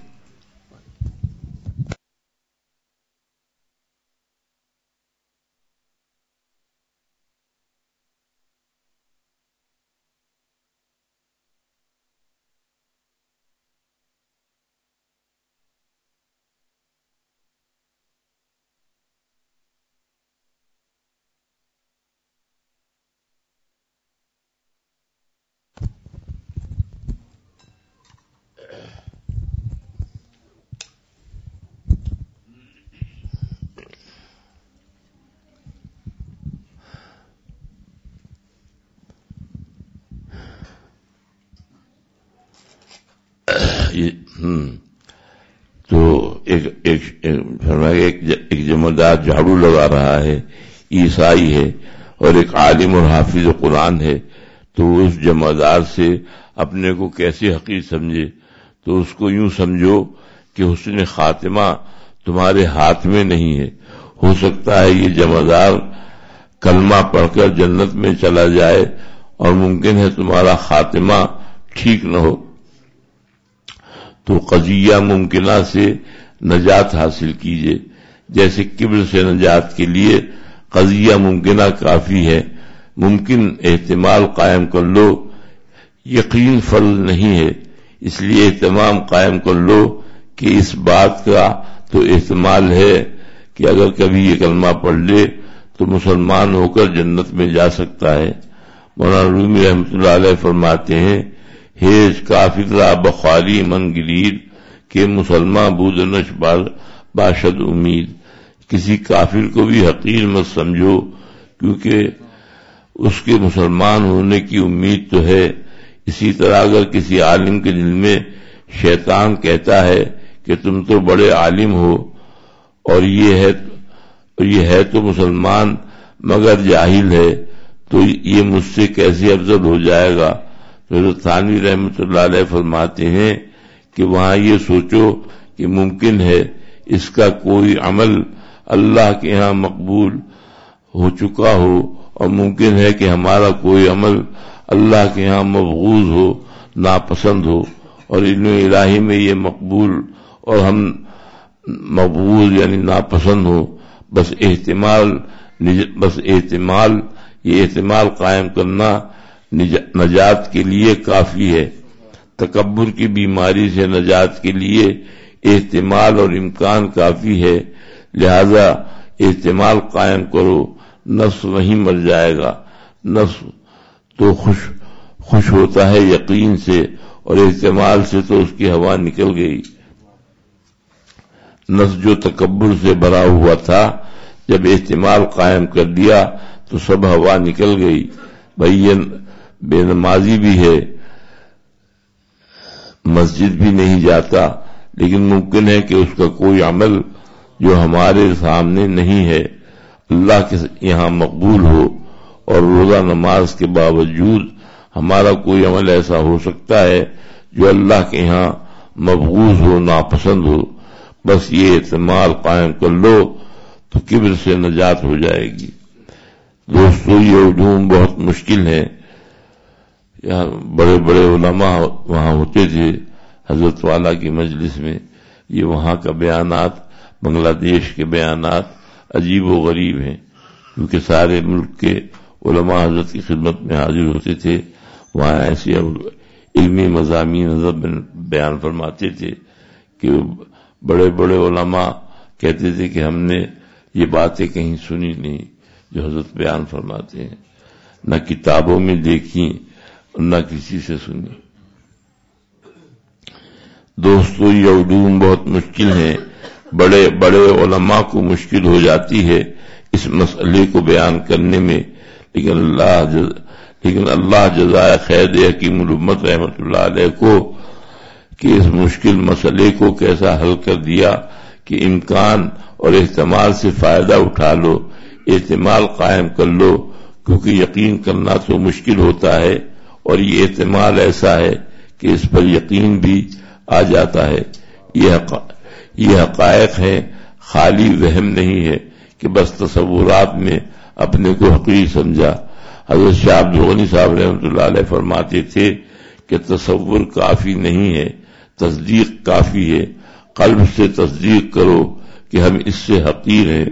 تو ایک ایک فرمایا ایک جمعدار جھاڑو لگا رہا ہے، عیسائی ہے، اور ایک عالم اور حافظ قرآن ہے، تو اس جمعدار سے اپنے کو کیسے حقیر سمجھے؟ تو اس کو یوں سمجھو کہ حسن خاتمہ تمہارے ہاتھ میں نہیں ہے، ہو سکتا ہے یہ جمعدار کلمہ پڑھ کر جنت میں چلا جائے، اور ممکن ہے تمہارا خاتمہ ٹھیک نہ ہو۔ تو قضیہ ممکنہ سے نجات حاصل کیجئے، جیسے کبر سے نجات کے لیے قضیہ ممکنہ کافی ہے، ممکن احتمال قائم کر لو، یقین فرض نہیں ہے، اس لیے اہتمام قائم کر لو کہ اس بات کا تو احتمال ہے کہ اگر کبھی یہ کلمہ پڑھ لے تو مسلمان ہو کر جنت میں جا سکتا ہے۔ مولانا رومی رحمۃ اللہ علیہ فرماتے ہیں، ہیج کافر را بخاری من گرید کہ مسلمان بودنش باشد امید، کسی کافر کو بھی حقیر مت سمجھو، کیونکہ اس کے مسلمان ہونے کی امید تو ہے۔ اسی طرح اگر کسی عالم کے دل میں شیطان کہتا ہے کہ تم تو بڑے عالم ہو اور یہ ہے یہ ہے تو مسلمان مگر جاہل ہے، تو یہ مجھ سے کیسے افضل ہو جائے گا؟ حضرت تھانوی رحمۃ اللہ علیہ فرماتے ہیں کہ وہاں یہ سوچو کہ ممکن ہے اس کا کوئی عمل اللہ کے ہاں مقبول ہو چکا ہو، اور ممکن ہے کہ ہمارا کوئی عمل اللہ کے ہاں مبغوض ہو، ناپسند ہو، اور علم الہی میں یہ مقبول اور ہم مبغوض یعنی ناپسند ہو۔ بس احتمال بس احتمال یہ احتمال قائم کرنا نجات کے لیے کافی ہے۔ تکبر کی بیماری سے نجات کے لیے احتمال اور امکان کافی ہے، لہذا احتمال قائم کرو، نفس وہیں مر جائے گا۔ نفس تو خوش خوش ہوتا ہے یقین سے، اور احتمال سے تو اس کی ہوا نکل گئی۔ نفس جو تکبر سے بھرا ہوا تھا، جب احتمال قائم کر دیا تو سب ہوا نکل گئی۔ بھائی یہ بے نمازی بھی ہے، مسجد بھی نہیں جاتا، لیکن ممکن ہے کہ اس کا کوئی عمل جو ہمارے سامنے نہیں ہے اللہ کے یہاں مقبول ہو، اور روزہ نماز کے باوجود ہمارا کوئی عمل ایسا ہو سکتا ہے جو اللہ کے یہاں مبغوض ہو، ناپسند ہو۔ بس یہ اعتماد قائم کر لو تو کبر سے نجات ہو جائے گی۔ دوستو یہ علوم بہت مشکل ہے، یہاں بڑے بڑے علماء وہاں ہوتے تھے حضرت والا کی مجلس میں، یہ وہاں کا بیانات بنگلہ دیش کے بیانات عجیب و غریب ہیں، کیونکہ سارے ملک کے علماء حضرت کی خدمت میں حاضر ہوتے تھے، وہاں ایسے علمی مضامین حضرت بیان فرماتے تھے کہ بڑے بڑے علماء کہتے تھے کہ ہم نے یہ باتیں کہیں سنی نہیں جو حضرت بیان فرماتے ہیں، نہ کتابوں میں دیکھی نہ کسی سے سنی۔ دوستو یہ علوم بہت مشکل ہیں، بڑے بڑے علماء کو مشکل ہو جاتی ہے اس مسئلے کو بیان کرنے میں، لیکن اللہ جز... لیکن اللہ جزائے خیر دے حکیم الامت رحمت اللہ علیہ کو کہ اس مشکل مسئلے کو کیسا حل کر دیا کہ امکان اور احتمال سے فائدہ اٹھا لو، احتمال قائم کر لو، کیونکہ یقین کرنا تو مشکل ہوتا ہے، اور یہ احتمال ایسا ہے کہ اس پر یقین بھی آ جاتا ہے۔ یہ یہ حقائق ہیں، خالی وہم نہیں ہے کہ بس تصورات میں اپنے کو حقیقی سمجھا۔ حضرت شاہ عبد الغنی صاحب رحمۃ اللہ علیہ فرماتے تھے کہ تصور کافی نہیں ہے، تصدیق کافی ہے۔ قلب سے تصدیق کرو کہ ہم اس سے حقیر ہیں،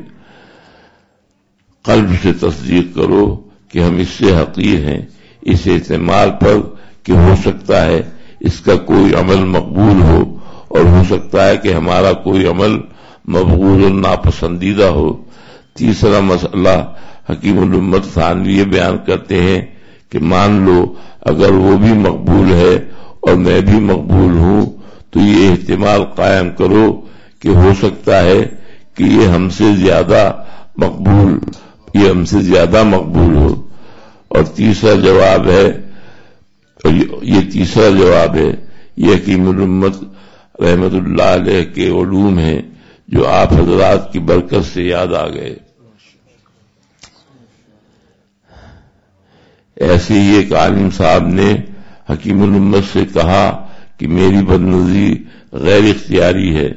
قلب سے تصدیق کرو کہ ہم اس سے حقیر ہیں، اس احتمال پر کہ ہو سکتا ہے اس کا کوئی عمل مقبول ہو، اور ہو سکتا ہے کہ ہمارا کوئی عمل مبغوض اور ناپسندیدہ ہو۔ تیسرا مسئلہ حکیم الامت تھانوی بیان کرتے ہیں کہ مان لو اگر وہ بھی مقبول ہے اور میں بھی مقبول ہوں تو یہ احتمال قائم کرو کہ ہو سکتا ہے کہ یہ ہم سے زیادہ مقبول یہ ہم سے زیادہ مقبول ہو۔ اور تیسرا جواب ہے یہ تیسرا جواب ہے یہ حکیم الامت رحمت اللہ علیہ کے علوم ہیں جو آپ حضرات کی برکت سے یاد آ گئے۔ ایسے ہی ایک عالم صاحب نے حکیم الامت سے کہا کہ میری بدنظری غیر اختیاری ہے،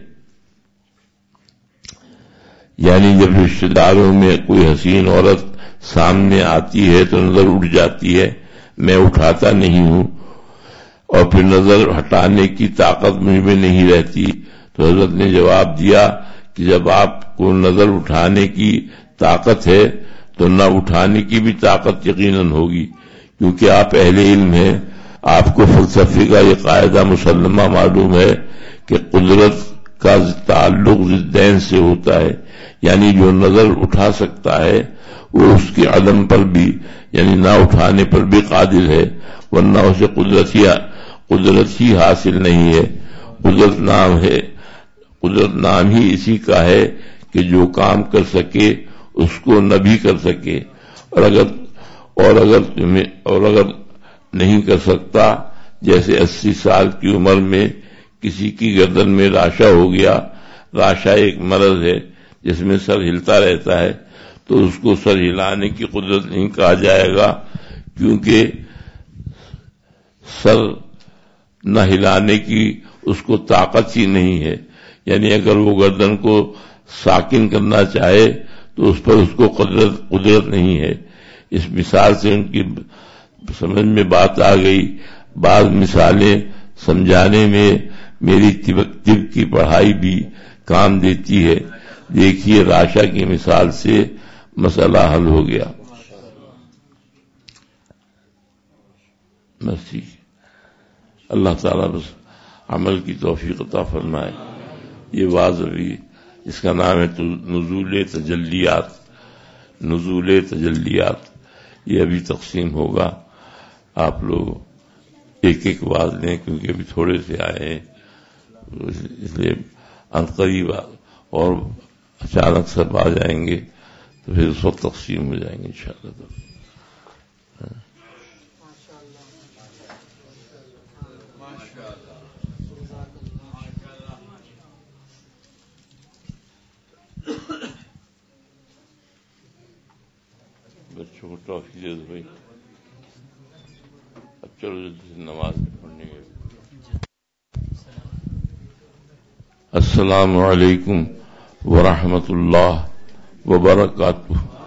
یعنی جب رشتہ داروں میں کوئی حسین عورت سامنے آتی ہے تو نظر اٹھ جاتی ہے، میں اٹھاتا نہیں ہوں، اور پھر نظر ہٹانے کی طاقت مجھ میں نہیں رہتی۔ تو حضرت نے جواب دیا کہ جب آپ کو نظر اٹھانے کی طاقت ہے تو نہ اٹھانے کی بھی طاقت یقیناً ہوگی، کیونکہ آپ اہل علم ہیں، آپ کو فلسفے کا یہ قاعدہ مسلمہ معلوم ہے کہ قدرت کا تعلق ضدین سے ہوتا ہے، یعنی جو نظر اٹھا سکتا ہے وہ اس کے عدم پر بھی یعنی نہ اٹھانے پر بھی قادر ہے، ورنہ اسے قدرت ہی قدرت ہی حاصل نہیں ہے۔ قدرت نام ہے قدرت نام ہی اسی کا ہے کہ جو کام کر سکے اس کو نہ بھی کر سکے، اور اگر اور اگر تمہیں اور اگر نہیں کر سکتا، جیسے اسی سال کی عمر میں کسی کی گردن میں راشا ہو گیا۔ راشا ایک مرض ہے جس میں سر ہلتا رہتا ہے، تو اس کو سر ہلانے کی قدرت نہیں کہا جائے گا، کیونکہ سر نہ ہلانے کی اس کو طاقت ہی نہیں ہے۔ یعنی اگر وہ گردن کو ساکن کرنا چاہے تو اس پر اس کو قدرت قدرت نہیں ہے۔ اس مثال سے ان کی سمجھ میں بات آ گئی۔ بعض مثالیں سمجھانے میں میری طب کی پڑھائی بھی کام دیتی ہے۔ دیکھیے راشا کی مثال سے مسئلہ حل ہو گیا۔ مرسی اللہ تعالیٰ بس عمل کی توفیق عطا فرمائے۔ یہ واضح بھی اس کا نام ہے نزول تجلیات نزول تجلیات یہ ابھی تقسیم ہوگا۔ آپ لوگ ایک ایک واز لیں کیونکہ ابھی تھوڑے سے آئے ہیں، اس لیے عنقریب اور اچانک سب آ جائیں گے تو پھر اس وقت تقسیم ہو جائیں گے انشاءاللہ۔ بچوں کو ٹافی دے دو بھائی، اب چلو جلدی سے نماز پڑھنے گئے۔ السلام علیکم ورحمۃ اللہ وبرکاتہ۔